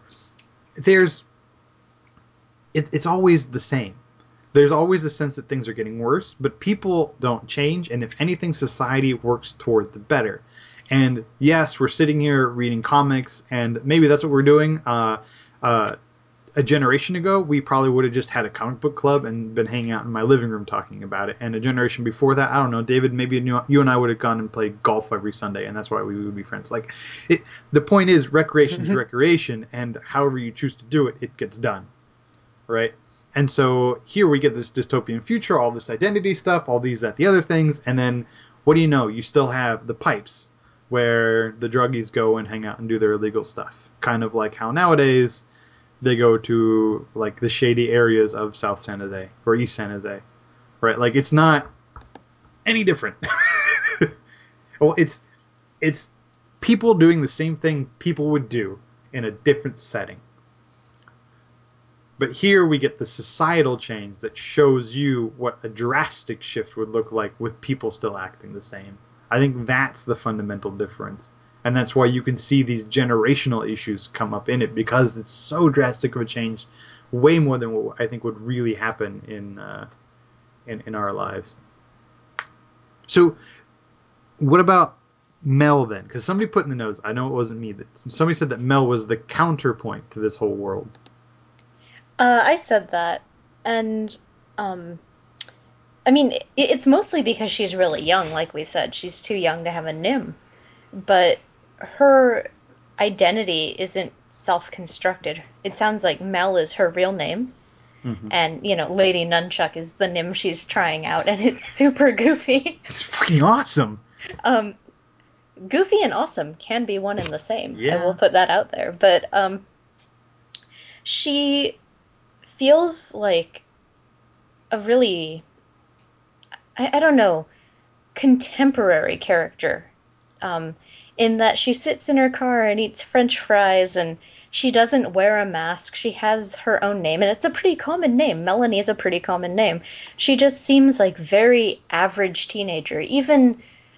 it's always the same. There's always a sense that things are getting worse, but people don't change, and if anything, society works toward the better. And yes, we're sitting here reading comics, and maybe that's what we're doing. A generation ago, we probably would have just had a comic book club and been hanging out in my living room talking about it. And a generation before that, I don't know, David, maybe you and I would have gone and played golf every Sunday, and that's why we would be friends. The point is, recreation is recreation, and however you choose to do it, it gets done, right? And so here we get this dystopian future, all this identity stuff, all these, that, the other things, and then what do you know? You still have the pipes, where the druggies go and hang out and do their illegal stuff. Kind of like how nowadays they go to like the shady areas of South San Jose or East San Jose, right? Like, it's not any different. Well, it's people doing the same thing people would do in a different setting. But here we get the societal change that shows you what a drastic shift would look like with people still acting the same. I think that's the fundamental difference. And that's why you can see these generational issues come up in it, because it's so drastic of a change way more than what I think would really happen in our lives. So, what about Mel then? Because somebody put in the notes, I know it wasn't me, that somebody said that Mel was the counterpoint to this whole world. I said that, and I mean, it's mostly because she's really young, like we said. She's too young to have a Nim. But her identity isn't self-constructed. It sounds like Mel is her real name, Mm-hmm. and, Lady Nunchuck is the Nim she's trying out, and it's super goofy. It's fucking awesome. Goofy and awesome can be one and the same. Yeah. I will put that out there. But she feels like a really, I don't know, contemporary character, in that she sits in her car and eats French fries, and she doesn't wear a mask. She has her own name, and it's a pretty common name. Melanie is a pretty common name. She just seems like very average teenager. Even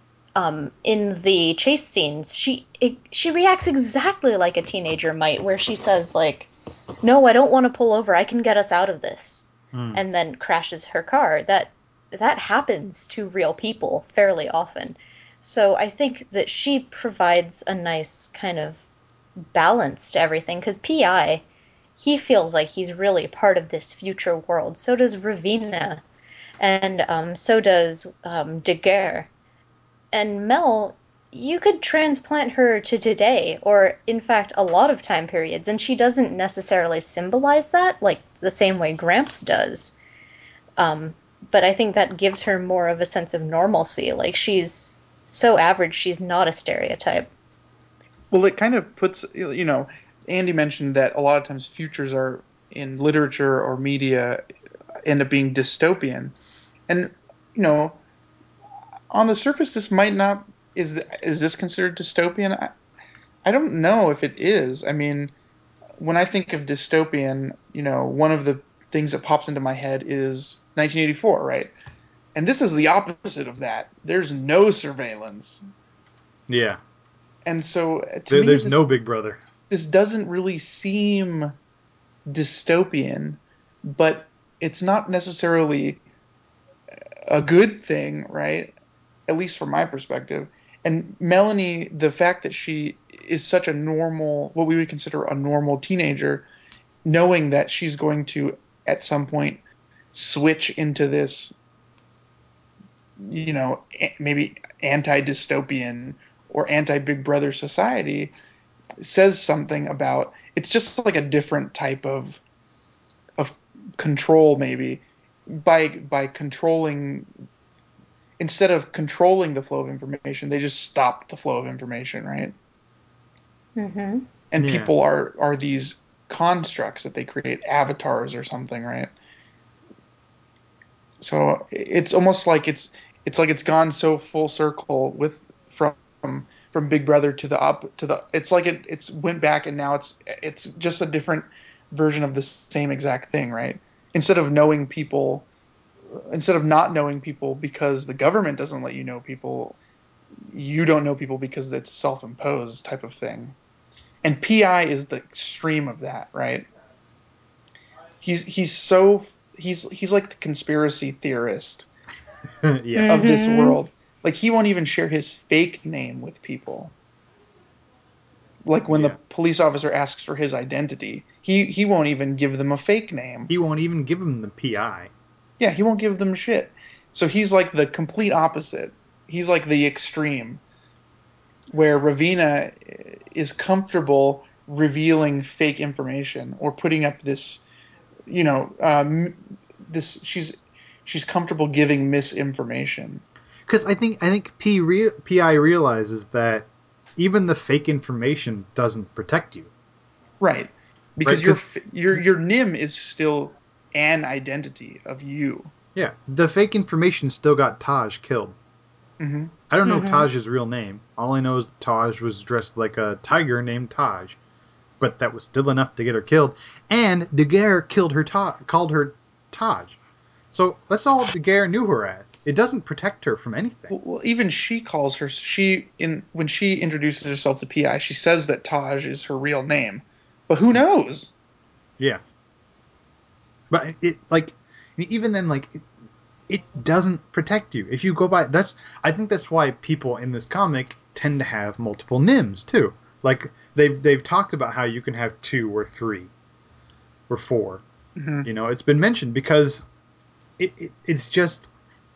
in the chase scenes, she reacts exactly like a teenager might, where she says like, "No, I don't want to pull over. I can get us out of this," and then crashes her car. That happens to real people fairly often. So I think that she provides a nice kind of balance to everything, because P.I., he feels like he's really part of this future world. So does Ravina, and so does Daguerre. And Mel, you could transplant her to today, or in fact a lot of time periods, and she doesn't necessarily symbolize that like the same way Gramps does. But I think that gives her more of a sense of normalcy. Like, she's so average, she's not a stereotype. Well, it kind of puts, Andy mentioned that a lot of times futures are in literature or media end up being dystopian. And, on the surface, this might not, is this considered dystopian? I don't know if it is. I mean, when I think of dystopian, one of the things that pops into my head is 1984, right? And this is the opposite of that. There's no surveillance. Yeah. And so There's no Big Brother. This doesn't really seem dystopian, but it's not necessarily a good thing, right? At least from my perspective. And Melanie, the fact that she is such a normal, what we would consider a normal teenager, knowing that she's going to, at some point, switch into this, maybe anti-dystopian or anti-Big Brother society, says something about, it's just like a different type of control, maybe, by controlling, instead of controlling the flow of information, they just stop the flow of information, right? Mm-hmm. And Yeah. people are these constructs that they create, avatars or something, right? So it's almost like it's gone so full circle with from Big Brother to the it's like it's went back, and now it's just a different version of the same exact thing, right? Instead of not knowing people because the government doesn't let you know people, you don't know people because it's self-imposed type of thing. And PI is the extreme of that, right? He's like the conspiracy theorist Yeah. of this Mm-hmm. world. Like, he won't even share his fake name with people. Like, when the Yeah. police officer asks for his identity, he won't even give them a fake name. He won't even give him the PI. Yeah, he won't give them shit. So he's like the complete opposite. He's like the extreme, where Ravina is comfortable revealing fake information or putting up this, this she's comfortable giving misinformation. Because I think PI realizes that even the fake information doesn't protect you, Right. right? Because Because your nim is still an identity of you. yeah, the fake information still got Taj killed. Hmm. I don't know Mm-hmm. Taj's real name. All I know is Taj was dressed like a tiger named Taj, but that was still enough to get her killed. And Daguerre called her Taj. So that's all Daguerre knew her as. It doesn't protect her from anything. Well, even she calls her when she introduces herself to Pi, she says that Taj is her real name. But who knows? Yeah. But it like even then like it doesn't protect you if you go by. I think that's why people in this comic tend to have multiple Nims too. Like they've talked about how you can have 2 or 3 or 4. Mm-hmm. You know, it's been mentioned because it's just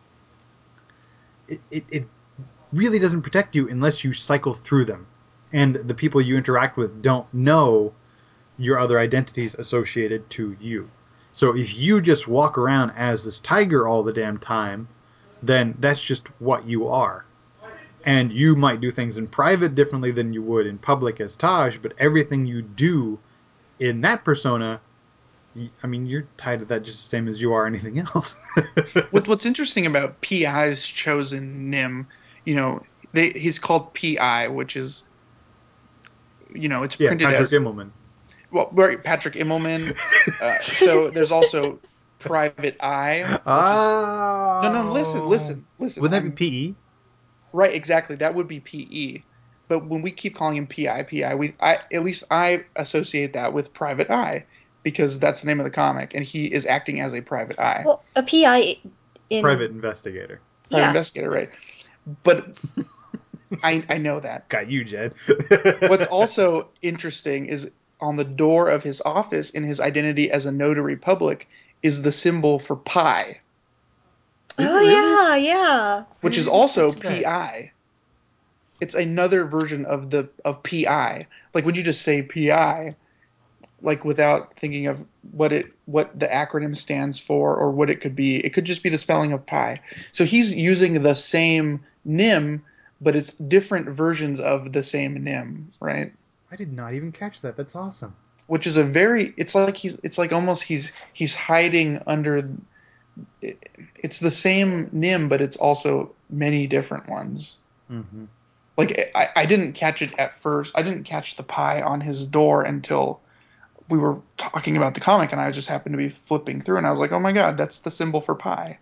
it really doesn't protect you unless you cycle through them, and the people you interact with don't know your other identities associated to you. So if you just walk around as this tiger all the damn time, then that's just what you are. And you might do things in private differently than you would in public as Taj, but everything you do in that persona, I mean, you're tied to that just the same as you are anything else. What's interesting about PI's chosen Nim, he's called PI, which is, it's Yeah, printed Patrick as Immelman. well, right, Patrick Immelman. So there's also Private Eye. No, listen. Would that be PE? Right, exactly. That would be PE. But when we keep calling him PI, at least I associate that with Private Eye because that's the name of the comic, and he is acting as a private eye, Well, a PI in Private investigator. private yeah. investigator, right? But I know that. Got you, Jed. What's also interesting is on the door of his office in his identity as a notary public is the symbol for pi, Is it Oh really? yeah. which is also PI. It's another version of PI. Like when you just say PI, like without thinking of what the acronym stands for or what it could just be the spelling of pi. So he's using the same nim, but it's different versions of the same nim, right? I did not even catch that. That's awesome. Which is it's like almost he's hiding under. It's the same nim, but it's also many different ones. Mm-hmm. Like I didn't catch it at first. I didn't catch the pie on his door until we were talking about the comic, and I just happened to be flipping through, and I was like, "Oh my god, that's the symbol for pi."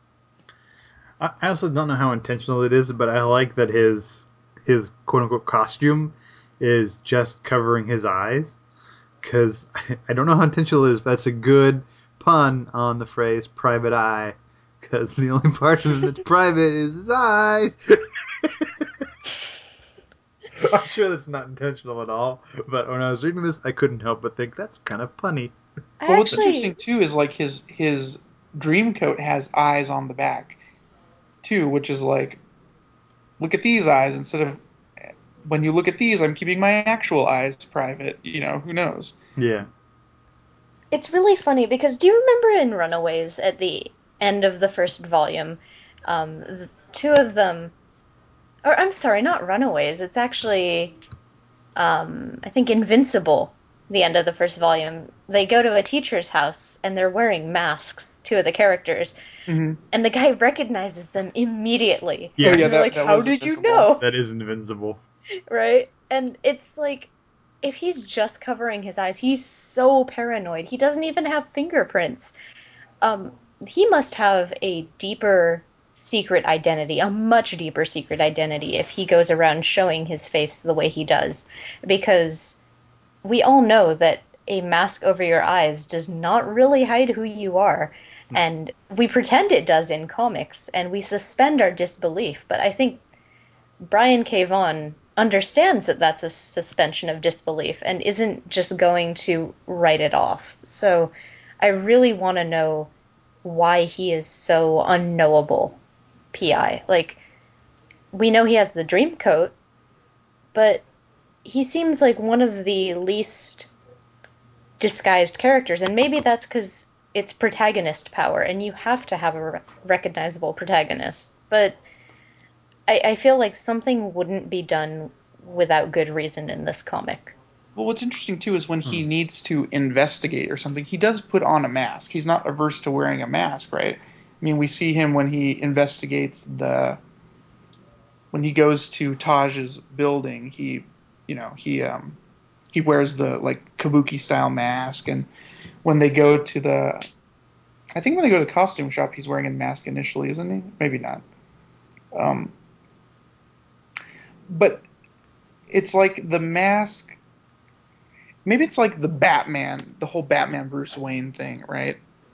I also don't know how intentional it is, but I like that his quote unquote costume is just covering his eyes. Because I don't know how intentional it is, but that's a good pun on the phrase private eye. Because the only part of him that's private is his eyes. I'm sure that's not intentional at all, but when I was reading this, I couldn't help but think that's kind of punny. But I what's interesting actually too is like his dream coat has eyes on the back too, which is like, look at these eyes instead of when you look at these, I'm keeping my actual eyes private. Who knows? Yeah. it's really funny because do you remember in Runaways at the end of the first volume, the two of them, or I'm sorry, not Runaways. It's actually I think Invincible. The end of the first volume, they go to a teacher's house and they're wearing masks. Two of the characters, Hmm. and the guy recognizes them immediately. Oh Yeah, yeah, And they're that like, that "How was did you invincible. know?" that is invincible. Right? And it's like, if he's just covering his eyes, he's so paranoid. He doesn't even have fingerprints. Um, he must have a deeper secret identity, a much deeper secret identity, if he goes around showing his face the way he does. Because we all know that a mask over your eyes does not really hide who you are. And we pretend it does in comics, and we suspend our disbelief. But I think Brian K. Vaughan understands that that's a suspension of disbelief and isn't just going to write it off. So I really want to know why he is so unknowable, PI. Like, we know he has the dream coat, but he seems like one of the least disguised characters, and maybe that's because it's protagonist power, and you have to have a recognizable protagonist. But I feel like something wouldn't be done without good reason in this comic. Well, what's interesting too is when he Hmm. needs to investigate or something, he does put on a mask. He's not averse to wearing a mask, right? I mean, we see him when he investigates when he goes to Taj's building. He wears the like kabuki style mask, and when they go to I think when they go to the costume shop, he's wearing a mask initially, isn't he? Maybe not. Um, but it's like the mask. Maybe it's like the whole Batman Bruce Wayne thing, right?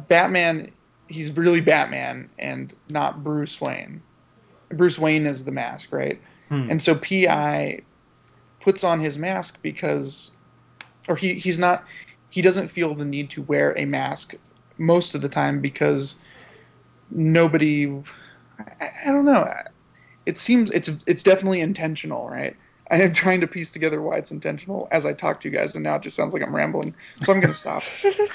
Batman, he's really Batman and not Bruce Wayne. Bruce Wayne is the mask, right? And so P.I. puts on his mask because, or he doesn't feel the need to wear a mask most of the time because nobody, I don't know. It seems it's definitely intentional, right? I am trying to piece together why it's intentional as I talk to you guys, and now it just sounds like I'm rambling. So I'm going to stop.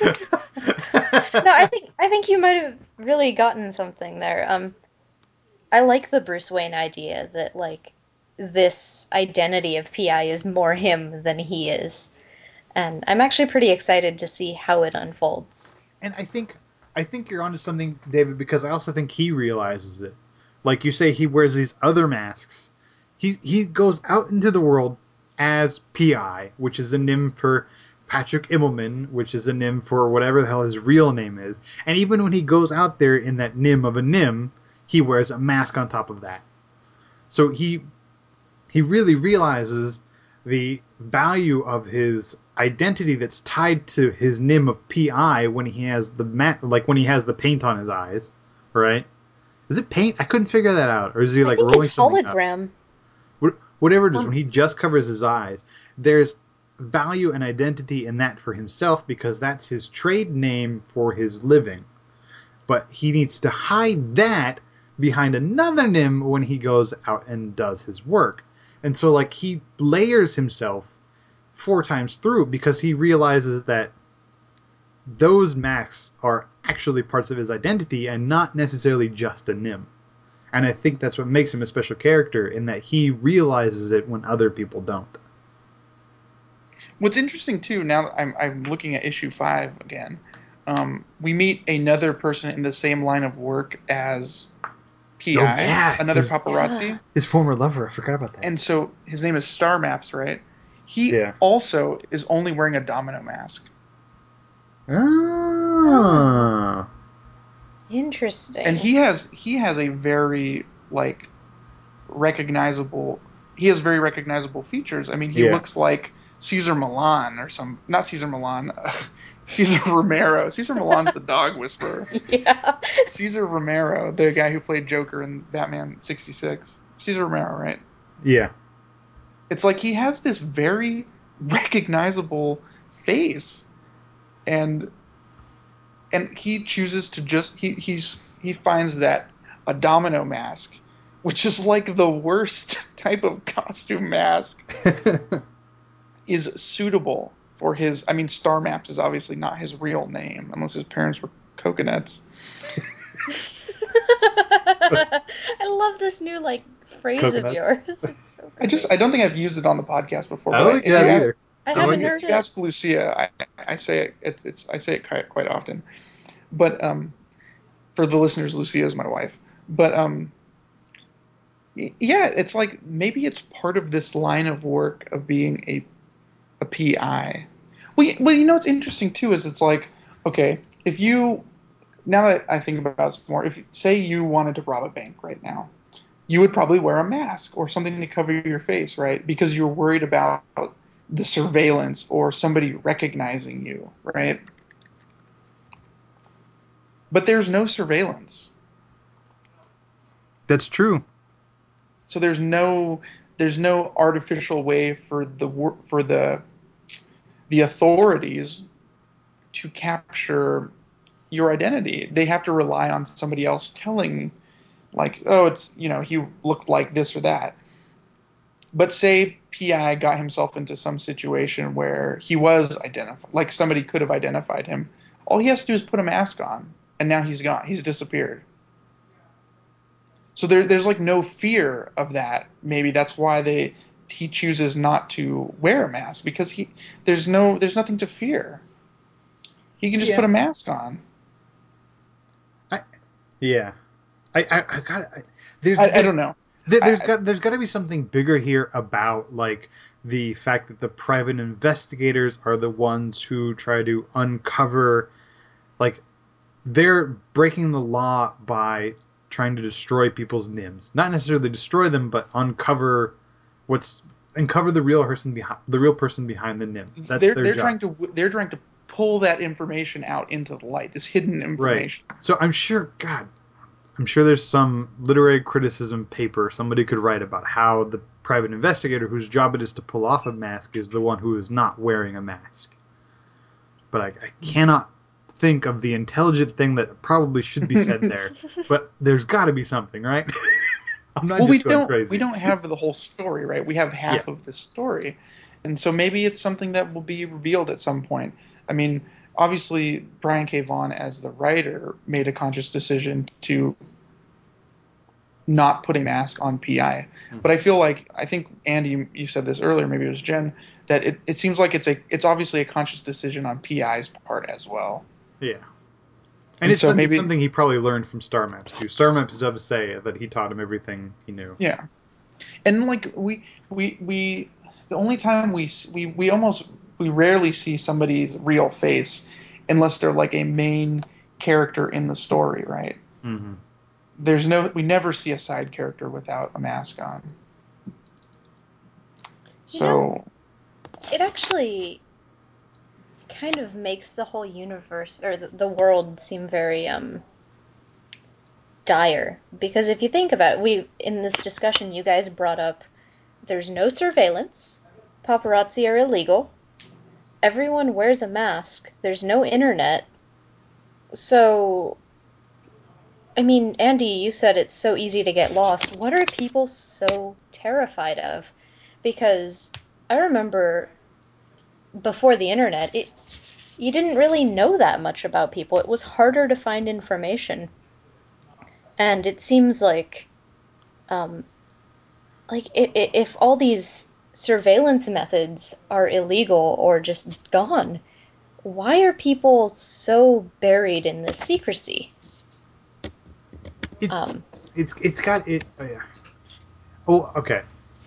No, I think you might have really gotten something there. I like the Bruce Wayne idea that like this identity of PI is more him than he is. And I'm actually pretty excited to see how it unfolds. And I think you're onto something, David, because I also think he realizes it. Like you say, he wears these other masks. He goes out into the world as PI, which is a NIM for Patrick Immelman, which is a NIM for whatever the hell his real name is. And even when he goes out there in that NIM of a NIM, he wears a mask on top of that. So he really realizes the value of his identity that's tied to his NIM of PI when he has when he has the paint on his eyes, right? Is it paint? I couldn't figure that out. Or is he I like think rolling it's something up? hologram. Whatever it is, when he just covers his eyes, there's value and identity in that for himself because that's his trade name for his living. But he needs to hide that behind another NIM when he goes out and does his work. And so, like, he layers himself 4 times through because he realizes that those masks are actually parts of his identity and not necessarily just a NIM. And I think that's what makes him a special character, in that he realizes it when other people don't. What's interesting too, now that I'm looking at issue 5 again, we meet another person in the same line of work as PI, Oh, yeah, another paparazzi. Yeah. His former lover, I forgot about that. And so his name is Star Maps, right? He Yeah. also is only wearing a domino mask. Oh. Interesting. And he has a very like recognizable he has very recognizable features. I mean, he looks like Caesar Milan or not Caesar Milan, Caesar Romero. Caesar Milan's the dog whisperer. Yeah. Caesar Romero, the guy who played Joker in Batman 66. Caesar Romero, right? Yeah. It's like he has this very recognizable face, and he chooses to just he finds that a domino mask, which is like the worst type of costume mask, is suitable for his. I mean, Star Maps is obviously not his real name unless his parents were coconuts. I love this new like phrase Coconuts. of yours. It's so great. I don't think I've used it on the podcast before. I But don't think if you have you ask, either. I I like haven't it. heard if you it. ask Lucia, I say I say it quite often. But for the listeners, Lucia is my wife. But yeah, it's like maybe it's part of this line of work of being a PI. Well, you know what's interesting too is it's like, okay, if you now that I think about it more, if say you wanted to rob a bank right now, you would probably wear a mask or something to cover your face, right? Because you're worried about the surveillance or somebody recognizing you, right? But there's no surveillance. That's true. So there's no artificial way for the authorities to capture your identity. They have to rely on somebody else telling, like, oh, it's he looked like this or that. But say PI got himself into some situation where he was identified, like somebody could have identified him. All he has to do is put a mask on, and now he's gone. He's disappeared. So there's like no fear of that. Maybe that's why he chooses not to wear a mask because there's nothing to fear. He can just put a mask on. Yeah. I got it. I don't know. There's got to be something bigger here about like the fact that the private investigators are the ones who try to uncover, like, they're breaking the law by trying to destroy people's NIMS. Not necessarily destroy them, but uncover the real person behind the NIM. That's their job. They're trying to pull that information out into the light, this hidden information. Right. So I'm sure there's some literary criticism paper somebody could write about how the private investigator whose job it is to pull off a mask is the one who is not wearing a mask. But I cannot think of the intelligent thing that probably should be said there. But there's got to be something, right? I'm not just going crazy. We don't have the whole story, right? We have half of this story. And so maybe it's something that will be revealed at some point. I mean, obviously, Brian K. Vaughan, as the writer, made a conscious decision to not put a mask on PI. But I think, Andy, you said this earlier, maybe it was Jen, that it seems like it's obviously a conscious decision on PI's part as well. Yeah. And it's something he probably learned from Star Maps, too. Star Maps does say that he taught him everything he knew. Yeah. And, like, we the only time we rarely see somebody's real face unless they're, like, a main character in the story, right? Mm-hmm. We never see a side character without a mask on. It actually kind of makes the whole universe or the world seem very dire, because if you think about it, in this discussion you guys brought up there's no surveillance, paparazzi are illegal, everyone wears a mask, there's no internet. So I mean, Andy, you said it's so easy to get lost. What are people so terrified of? Because I remember before the internet, you didn't really know that much about people. It was harder to find information. And it seems like if all these surveillance methods are illegal or just gone, why are people so buried in this secrecy? It's got it. Oh, okay.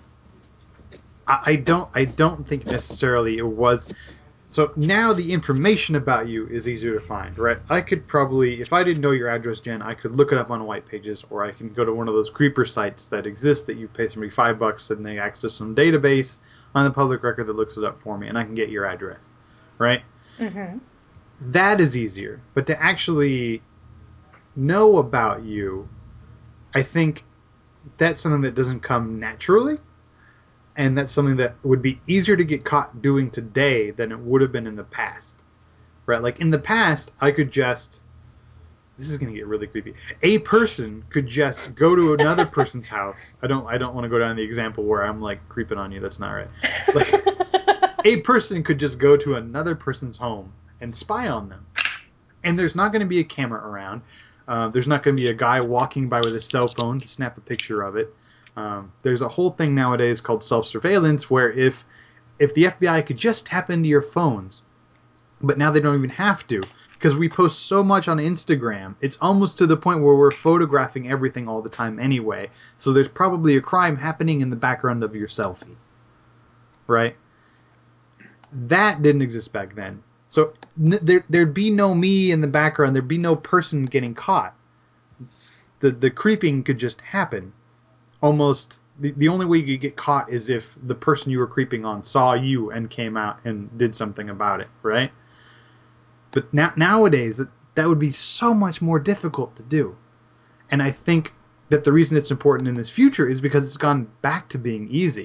I don't think necessarily it was. So now the information about you is easier to find, right? I could probably, if I didn't know your address, Jen, I could look it up on White Pages, or I can go to one of those creeper sites that exist that you pay somebody $5 and they access some database on the public record that looks it up for me, and I can get your address, right? Mm-hmm. That is easier, but to actually know about you, I think that's something that doesn't come naturally, and that's something that would be easier to get caught doing today than it would have been in the past, right? Like in the past, I could just, this is going to get really creepy. A person could just go to another person's house. I don't want to go down the example where I'm like creeping on you. That's not right. Like a person could just go to another person's home and spy on them, and there's not going to be a camera around. There's not going to be a guy walking by with a cell phone to snap a picture of it. There's a whole thing nowadays called self-surveillance where if the FBI could just tap into your phones, but now they don't even have to, because we post so much on Instagram, it's almost to the point where we're photographing everything all the time anyway, so there's probably a crime happening in the background of your selfie. Right? That didn't exist back then. So there'd be no me in the background. There'd be no person getting caught. The creeping could just happen. Almost the only way you could get caught is if the person you were creeping on saw you and came out and did something about it, right? But nowadays, that would be so much more difficult to do. And I think that the reason it's important in this future is because it's gone back to being easy.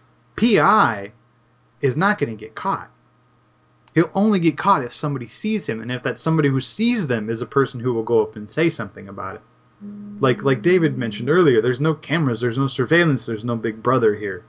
PI is not going to get caught. He'll only get caught if somebody sees him, and if that somebody who sees them is a person who will go up and say something about it. Like David mentioned earlier, there's no cameras, there's no surveillance, there's no Big Brother here.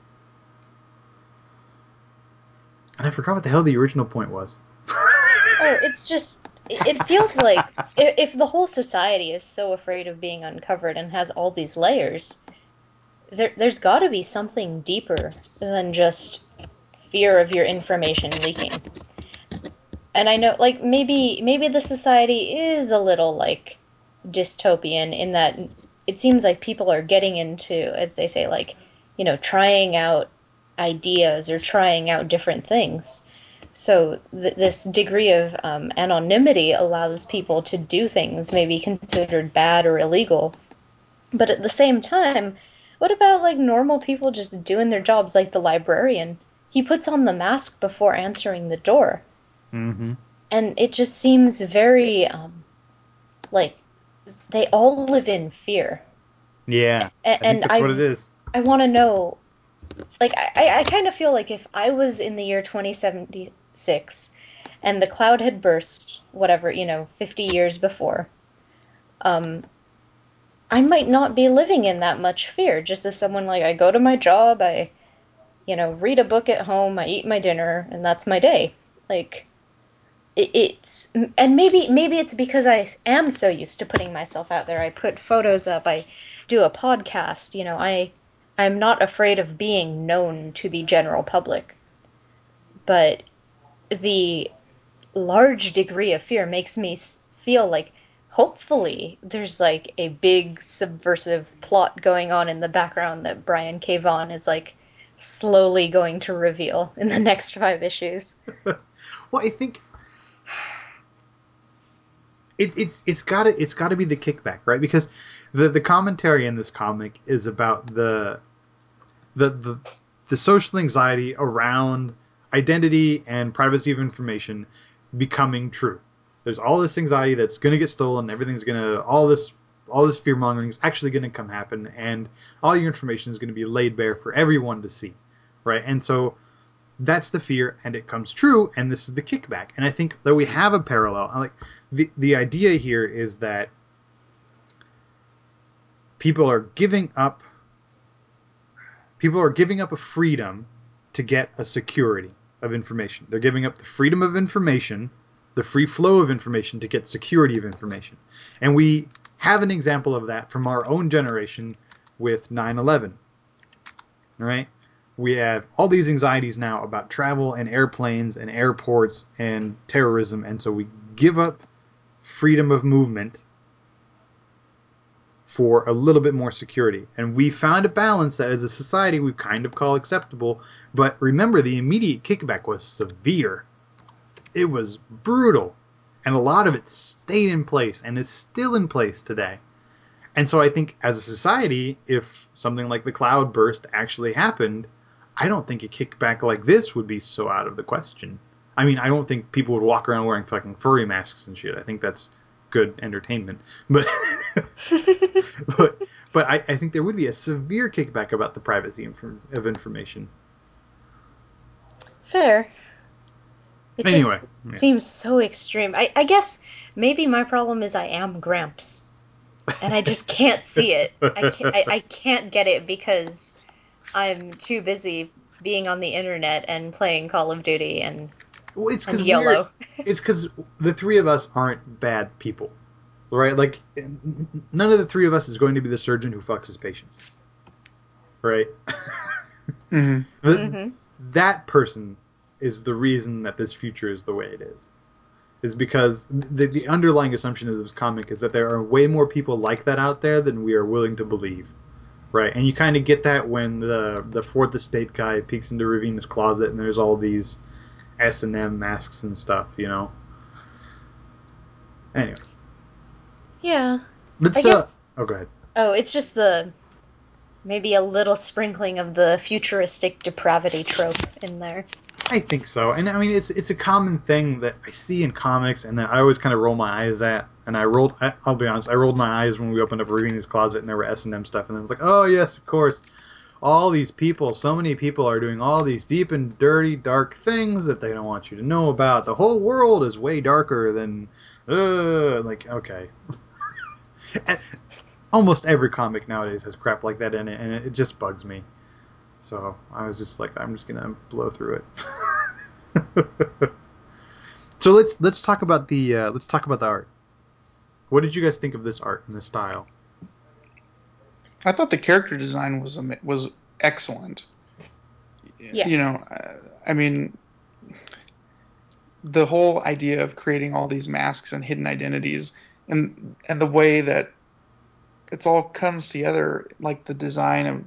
And I forgot what the hell the original point was. Oh, it's just, it feels like if the whole society is so afraid of being uncovered and has all these layers, there's got to be something deeper than just fear of your information leaking. And I know, like, maybe the society is a little, like, dystopian in that it seems like people are getting into, as they say, like, trying out ideas or trying out different things. So this degree of anonymity allows people to do things maybe considered bad or illegal. But at the same time, what about, like, normal people just doing their jobs, like the librarian? He puts on the mask before answering the door. Mm-hmm. and it just seems very like they all live in fear. Yeah, I think And that's what it is. I want to know, like, I kind of feel like if I was in the year 2076 and the cloud had burst, whatever, 50 years before, um, I might not be living in that much fear. Just as someone, like, I go to my job, I, read a book at home, I eat my dinner, and that's my day. Like, it's, and maybe it's because I am so used to putting myself out there. I put photos up, I do a podcast, I'm not afraid of being known to the general public. But the large degree of fear makes me feel like hopefully there's like a big subversive plot going on in the background that Brian K. Vaughan is like slowly going to reveal in the next 5 issues. Well, I think it's gotta be the kickback, right? Because the commentary in this comic is about the social anxiety around identity and privacy of information becoming true. There's all this anxiety that's going to get stolen. Everything's going to all this fear mongering is actually going to come happen, and all your information is going to be laid bare for everyone to see, right? And so that's the fear, and it comes true, and this is the kickback. And I think that we have a parallel. Like the idea here is that people are giving up a freedom to get a security of information. They're giving up the freedom of information, the free flow of information to get security of information. And we have an example of that from our own generation with 9/11. Right? We have all these anxieties now about travel and airplanes and airports and terrorism, and so we give up freedom of movement for a little bit more security. And we found a balance that as a society we kind of call acceptable. But remember, the immediate kickback was severe. It was brutal. And a lot of it stayed in place and is still in place today. And so I think as a society, if something like the cloud burst actually happened, I don't think a kickback like this would be so out of the question. I mean, I don't think people would walk around wearing fucking furry masks and shit. I think that's good entertainment. But but I think there would be a severe kickback about the privacy of information. Fair. It Anyway, just yeah. seems so extreme. I guess maybe my problem is I am Gramps. And I just can't see it. I can't get it because I'm too busy being on the internet and playing Call of Duty and Well, it's because YOLO. It's because the three of us aren't bad people, right? Like none of the three of us is going to be the surgeon who fucks his patients, right? Mm-hmm. That person is the reason that this future is the way it is because the underlying assumption of this comic is that there are way more people like that out there than we are willing to believe, right? And you kind of get that when the Fourth Estate guy peeks into Ravina's closet and there's all these S&M masks and stuff, Anyway. Yeah. Let's, I guess. Oh, go ahead. Oh, it's just maybe a little sprinkling of the futuristic depravity trope in there. I think so, and I mean it's a common thing that I see in comics, and that I always kind of roll my eyes at. And I'll be honest, I rolled my eyes when we opened up Ravina's closet and there were S&M stuff, and then I was like, oh yes, of course, all these people, so many people are doing all these deep and dirty, dark things that they don't want you to know about. The whole world is way darker than, like okay. Almost every comic nowadays has crap like that in it, and it just bugs me. So I was just like, I'm just gonna blow through it. So let's talk about the art. What did you guys think of this art and this style? I thought the character design was excellent. Yes. I mean, the whole idea of creating all these masks and hidden identities, and the way that it's all comes together, like the design of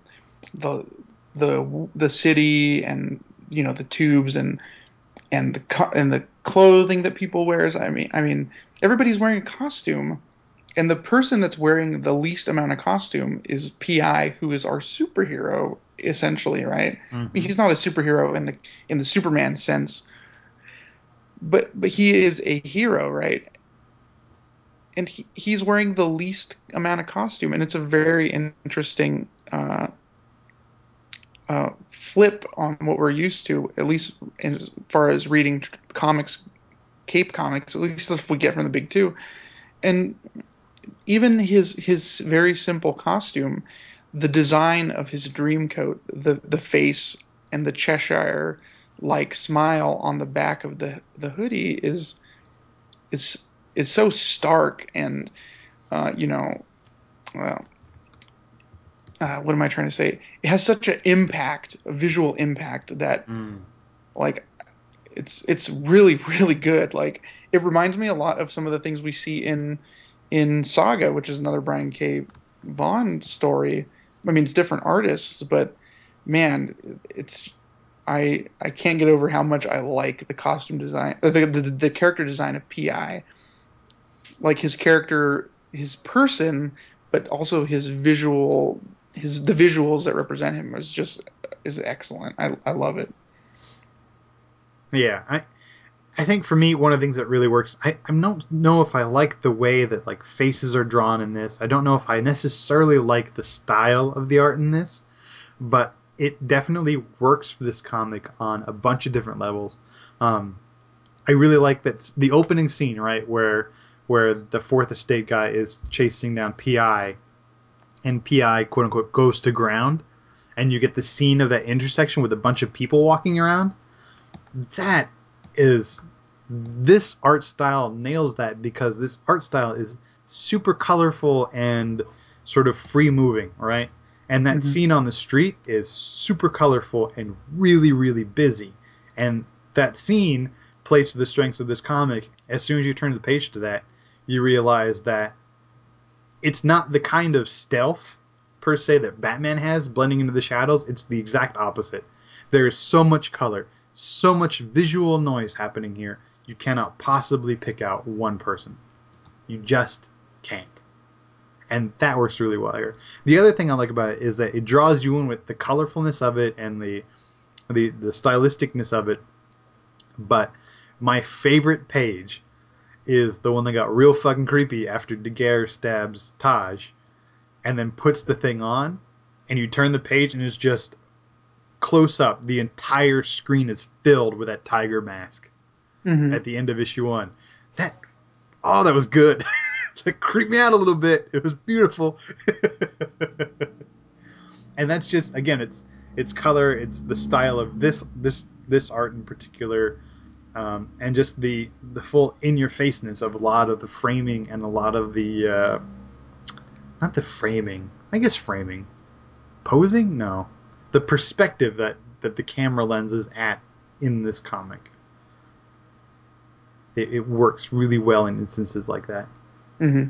the city, and the tubes, and the clothing that people wears. I mean, everybody's wearing a costume, and the person that's wearing the least amount of costume is PI, who is our superhero essentially, right? Mm-hmm. I mean, he's not a superhero in the Superman sense, but he is a hero, right? And he's wearing the least amount of costume, and it's a very interesting flip on what we're used to, at least as far as reading comics, Cape comics, at least if we get from the big two. And even his very simple costume, the design of his dream coat, the face and the Cheshire like smile on the back of the hoodie is is so stark and you know, well, what am I trying to say? It has such an impact, a visual impact that Mm. like it's really really good. Like it reminds me a lot of some of the things we see in Saga, which is another Brian K. Vaughan story. I mean, it's different artists, but man, it's I can't get over how much I like the costume design, the character design of Pi. Like his character, his person, but also his visual, the visuals that represent him is excellent. I love it. Yeah, I think for me, one of the things that really works, I don't know if I like the way that like faces are drawn in this. I don't know if I necessarily like the style of the art in this, but it definitely works for this comic on a bunch of different levels. I really like that the opening scene, right, where the Fourth Estate guy is chasing down Pi, and Pi quote unquote goes to ground, and you get the scene of that intersection with a bunch of people walking around. That is this art style nails that because this art style is super colorful and sort of free moving, right? And that Hmm. scene on the street is super colorful and really, really busy. And that scene plays to the strengths of this comic. As soon as you turn the page to that, you realize that it's not the kind of stealth per se that Batman has blending into the shadows. It's the exact opposite. There is so much color, so much visual noise happening here. You cannot possibly pick out one person. You just can't. And that works really well here. The other thing I like about it is that it draws you in with the colorfulness of it and the stylisticness of it. But my favorite page is the one that got real fucking creepy after Daguerre stabs Taj and then puts the thing on, and you turn the page and it's just close up. The entire screen is filled with that tiger mask Hmm. at the end of issue 1. That that was good. It creeped me out a little bit. It was beautiful. And that's just again, it's color, it's the style of this art in particular, and just the full in your faceness of a lot of the framing and a lot of the not the framing, I guess framing, posing, no, the perspective that the camera lens is at in this comic. It works really well in instances like that. Hmm.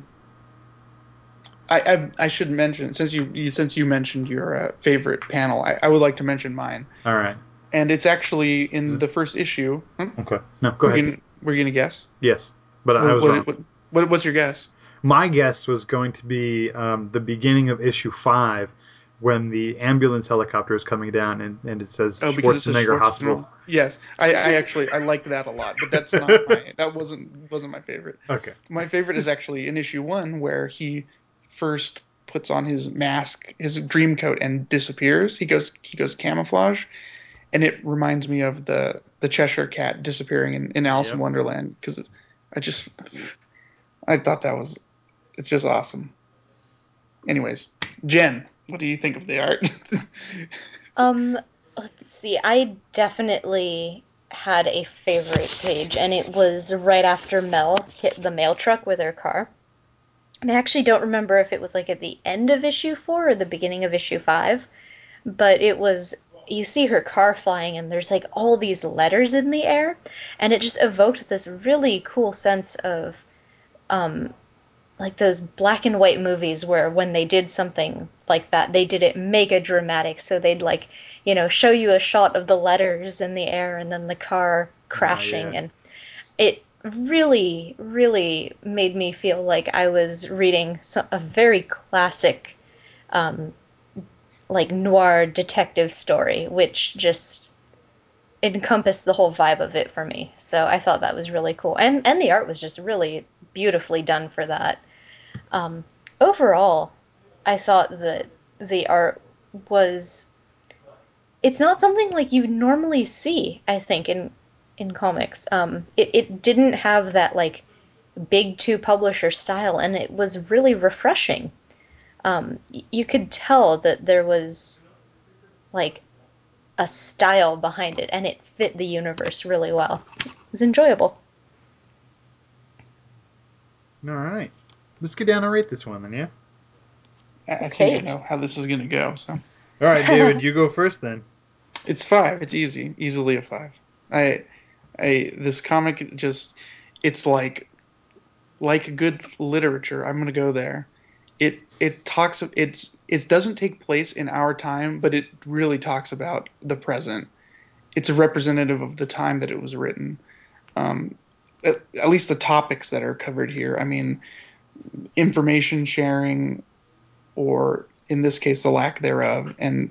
I should mention since you mentioned your favorite panel, I would like to mention mine, All right. and it's actually in the first issue. Hmm? Okay. No, go ahead. Were you gonna guess? Yes, but I What, was wrong. what's your guess? My guess was going to be the beginning of issue 5 when the ambulance helicopter is coming down and it says Oh, because it says Schwarzenegger Hospital. Schwarzenegger. Yes, I actually I liked that a lot, but that's not my that wasn't my favorite. Okay. My favorite is actually in issue 1 where he first puts on his mask, his dream coat, and disappears. He goes camouflage, and it reminds me of the Cheshire Cat disappearing in Alice in Yep. Wonderland because I just I thought that was it's just awesome. Anyways, Jen, what do you think of the art? Um, let's see. I definitely had a favorite page, and it was right after Mel hit the mail truck with her car. And I actually don't remember if it was like at the end of issue 4 or the beginning of issue 5, but it was you see her car flying and there's like all these letters in the air, and it just evoked this really cool sense of um like those black and white movies where when they did something like that, they did it mega dramatic. So they'd like, show you a shot of the letters in the air and then the car Yeah. crashing. And it really, really made me feel like I was reading a very classic, um, like noir detective story, which just encompassed the whole vibe of it for me. So I thought that was really cool. And the art was just really beautifully done for that. Overall, I thought that the art was, it's not something like you normally see, I think, in comics. It didn't have that like big two publisher style, and it was really refreshing. You could tell that there was like a style behind it, and it fit the universe really well. It was enjoyable. All right. Let's get down and rate this one then, yeah? I Okay. think I know how this is going to go. So All right, David, you go first then. it's 5. It's easily a 5. This comic just, it's like good literature. I'm going to go there. It talks, it doesn't take place in our time, but it really talks about the present. It's a representative of the time that it was written. At least the topics that are covered here. I mean, information sharing, or in this case, the lack thereof, and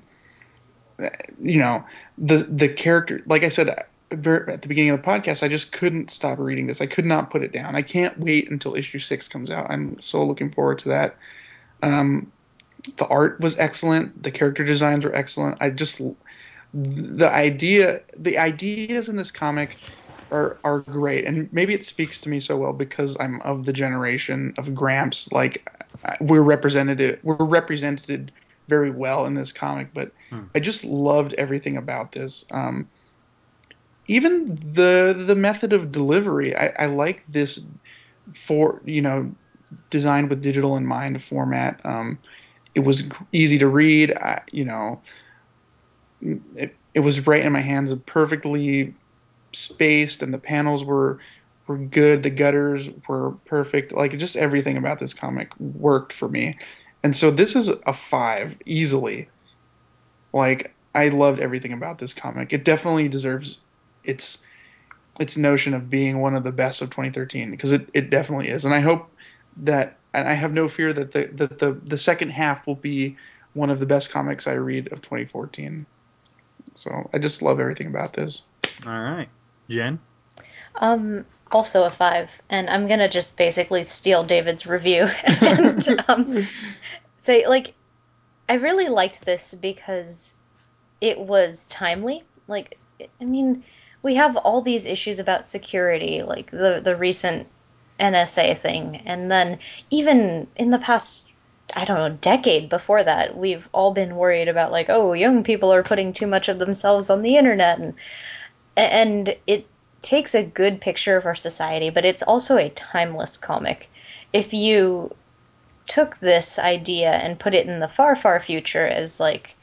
the character. Like I said at the beginning of the podcast, I just couldn't stop reading this. I could not put it down. I can't wait until issue 6 comes out. I'm so looking forward to that. The art was excellent. The character designs were excellent. The ideas in this comic are great, and maybe it speaks to me so well because I'm of the generation of Gramps. Like, we're represented very well in this comic, but I just loved everything about this. Even the method of delivery, I like this, for designed with digital in mind format. It was easy to read. It was right in my hands, perfectly spaced, and the panels were good. The gutters were perfect. Like, just everything about this comic worked for me. And so this is a 5 easily. Like, I loved everything about this comic. It definitely deserves its notion of being one of the best of 2013, because it definitely is. And I hope that, and I have no fear that the second half will be one of the best comics I read of 2014. So I just love everything about this. All right. Jen? Also a 5, and I'm gonna just basically steal David's review and say, like, I really liked this because it was timely. Like, I mean, we have all these issues about security, like the recent NSA thing, and then even in the past, I don't know, decade before that, we've all been worried about, like, oh, young people are putting too much of themselves on the internet, and it takes a good picture of our society, but it's also a timeless comic. If you took this idea and put it in the far, far future as, like,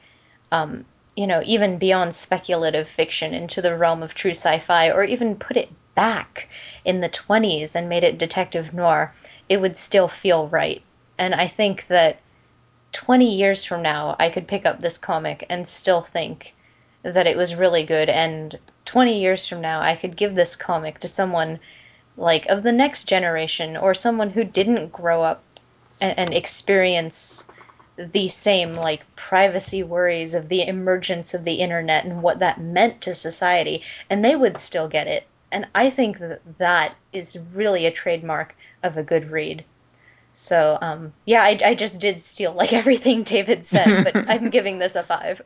even beyond speculative fiction into the realm of true sci-fi, or even put it back in the 20s and made it detective noir, it would still feel right. And I think that 20 years from now, I could pick up this comic and still think that it was really good. And 20 years from now, I could give this comic to someone like of the next generation, or someone who didn't grow up and experience the same like privacy worries of the emergence of the internet and what that meant to society, and they would still get it. And I think that is really a trademark of a good read. So, yeah, I just did steal like everything David said, but I'm giving this a 5.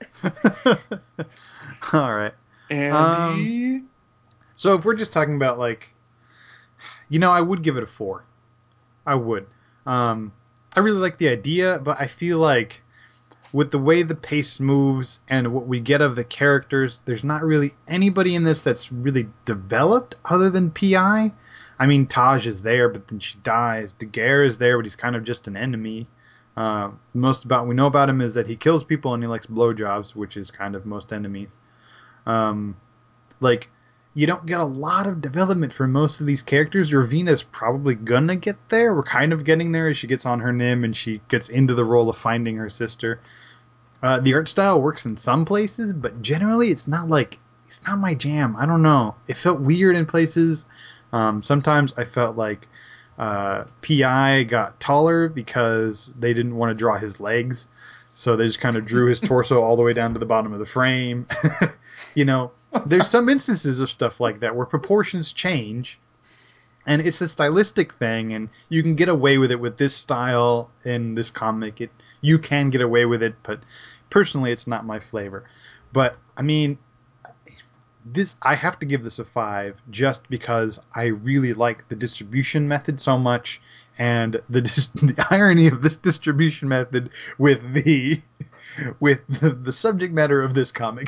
All right. Andy? So if we're just talking about, like, I would give it a 4. I would. I really like the idea, but I feel like with the way the pace moves and what we get of the characters, there's not really anybody in this that's really developed other than P.I. I mean, Taj is there, but then she dies. Daguerre is there, but he's kind of just an enemy. Most about we know about him is that he kills people and he likes blowjobs, which is kind of most enemies. Like, you don't get a lot of development for most of these characters. Ravina's probably gonna get there. We're kind of getting there as she gets on her Nim and she gets into the role of finding her sister. The art style works in some places, but generally it's not my jam. I don't know. It felt weird in places. Sometimes I felt like P.I. got taller because they didn't want to draw his legs. So they just kind of drew his torso all the way down to the bottom of the frame. There's some instances of stuff like that where proportions change, and it's a stylistic thing, and you can get away with it with this style in this comic. You can get away with it, but personally, it's not my flavor. But I mean, I have to give this a 5 just because I really like the distribution method so much, and the irony of this distribution method with the subject matter of this comic.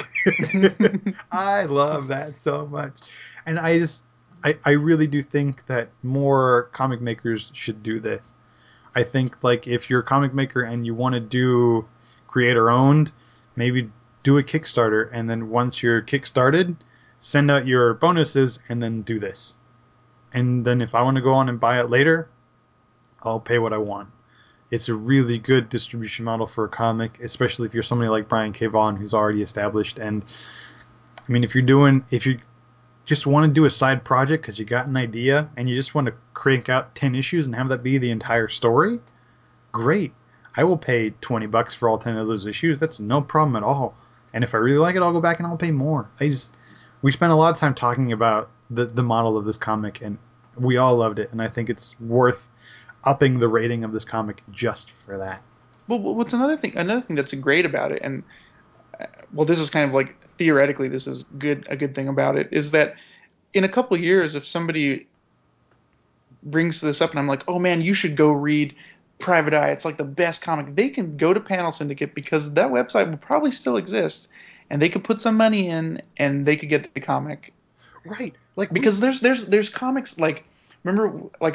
I love that so much, and I really do think that more comic makers should do this. I think, like, if you're a comic maker and you want to do creator owned, maybe do a Kickstarter, and then once you're kickstarted, send out your bonuses and then do this. And then if I want to go on and buy it later, I'll pay what I want. It's a really good distribution model for a comic, especially if you're somebody like Brian K. Vaughan, who's already established. And I mean, if you just want to do a side project because you got an idea and you just want to crank out 10 issues and have that be the entire story, great. I will pay $20 for all 10 of those issues. That's no problem at all. And if I really like it, I'll go back and I'll pay more. We spent a lot of time talking about the model of this comic, and we all loved it. And I think it's worth upping the rating of this comic just for that. Well, what's another thing? Another thing that's great about it, and this is kind of like theoretically, this is a good thing about it, is that in a couple of years, if somebody brings this up and I'm like, oh man, you should go read Private Eye, it's like the best comic, they can go to Panel Syndicate because that website will probably still exist, and they could put some money in and they could get the comic. Right. Like, because there's comics, like, remember, like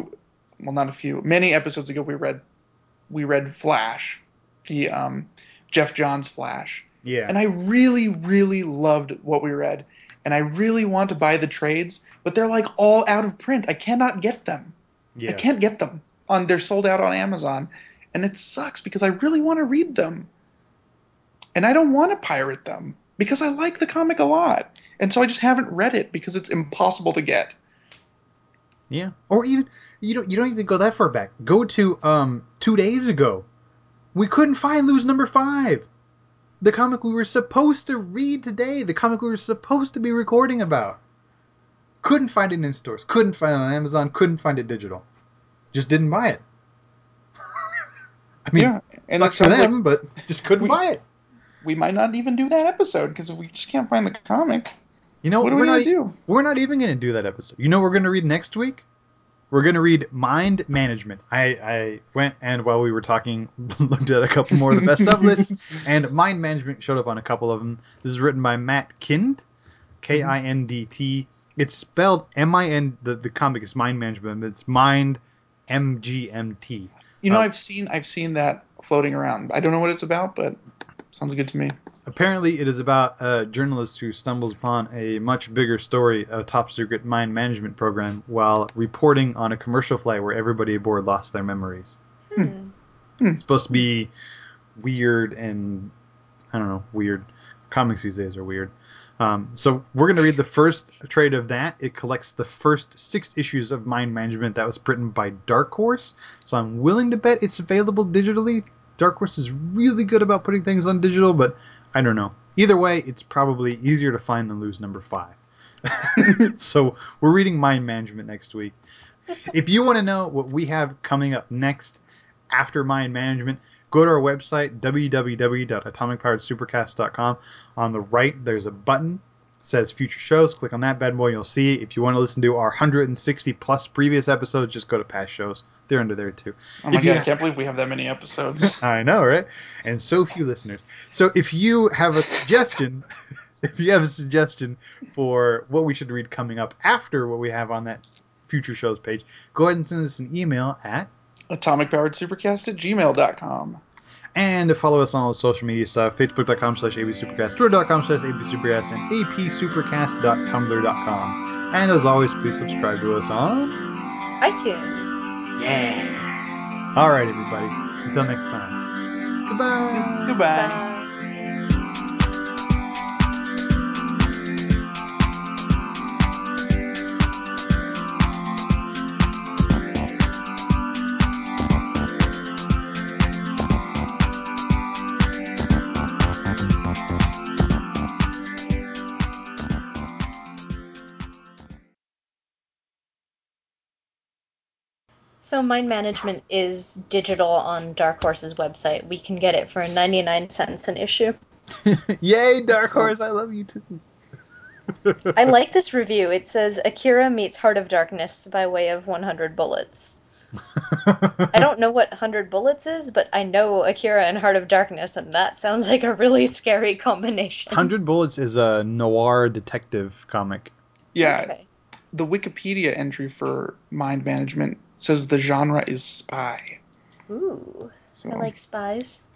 many episodes ago we read Flash, the Jeff Johns Flash. Yeah. And I really, really loved what we read. And I really want to buy the trades, but they're like all out of print. I cannot get them. Yeah. I can't get them. They're sold out on Amazon. And it sucks because I really want to read them. And I don't want to pirate them because I like the comic a lot. And so I just haven't read it because it's impossible to get. Yeah. Or even you don't need to go that far back. Go to 2 days ago. We couldn't find Lose Number 5. The comic we were supposed to read today. The comic we were supposed to be recording about. Couldn't find it in stores. Couldn't find it on Amazon. Couldn't find it digital. Just didn't buy it. I mean, yeah, and sucks for them, but just couldn't buy it. We might not even do that episode because we just can't find the comic. You know, what are we going to do? We're not even going to do that episode. You know what we're going to read next week? We're going to read Mind Management. I went and while we were talking, looked at a couple more of the best of lists, and Mind Management showed up on a couple of them. This is written by Matt Kindt, Kindt. It's spelled M-I-N. The comic is Mind Management. It's Mind MGMT. You know, I've seen that floating around. I don't know what it's about, but sounds good to me. Apparently, it is about a journalist who stumbles upon a much bigger story, a top-secret mind management program, while reporting on a commercial flight where everybody aboard lost their memories. It's supposed to be weird and, I don't know, weird. Comics these days are weird. So we're going to read the first trade of that. It collects the first 6 issues of Mind Management that was written by Dark Horse. So I'm willing to bet it's available digitally. Dark Horse is really good about putting things on digital, but I don't know. Either way, it's probably easier to find than Lose Number 5. So we're reading Mind Management next week. If you want to know what we have coming up next after Mind Management, go to our website, www.atomicpoweredsupercast.com. On the right, there's a button that says Future Shows. Click on that bad boy, you'll see. If you want to listen to our 160-plus previous episodes, just go to Past Shows. They're under there, too. Oh my God, I can't believe we have that many episodes. I know, right? And so few listeners. So if you have a suggestion... for what we should read coming up after what we have on that Future Shows page, go ahead and send us an email at atomicpoweredsupercast@gmail.com. And to follow us on all the social media stuff, facebook.com/absupercast, twitter.com/absupercast, and apsupercast.tumblr.com. And as always, please subscribe to us on iTunes. Yeah. All right, everybody. Until next time. Goodbye. Goodbye. Bye. So Mind Management is digital on Dark Horse's website. We can get it for 99 cents an issue. Yay, Dark Horse! I love you too. I like this review. It says Akira meets Heart of Darkness by way of 100 Bullets. I don't know what 100 Bullets is, but I know Akira and Heart of Darkness, and that sounds like a really scary combination. 100 Bullets is a noir detective comic. Yeah. Okay. The Wikipedia entry for Mind Management says the genre is spy. Ooh, So I like spies.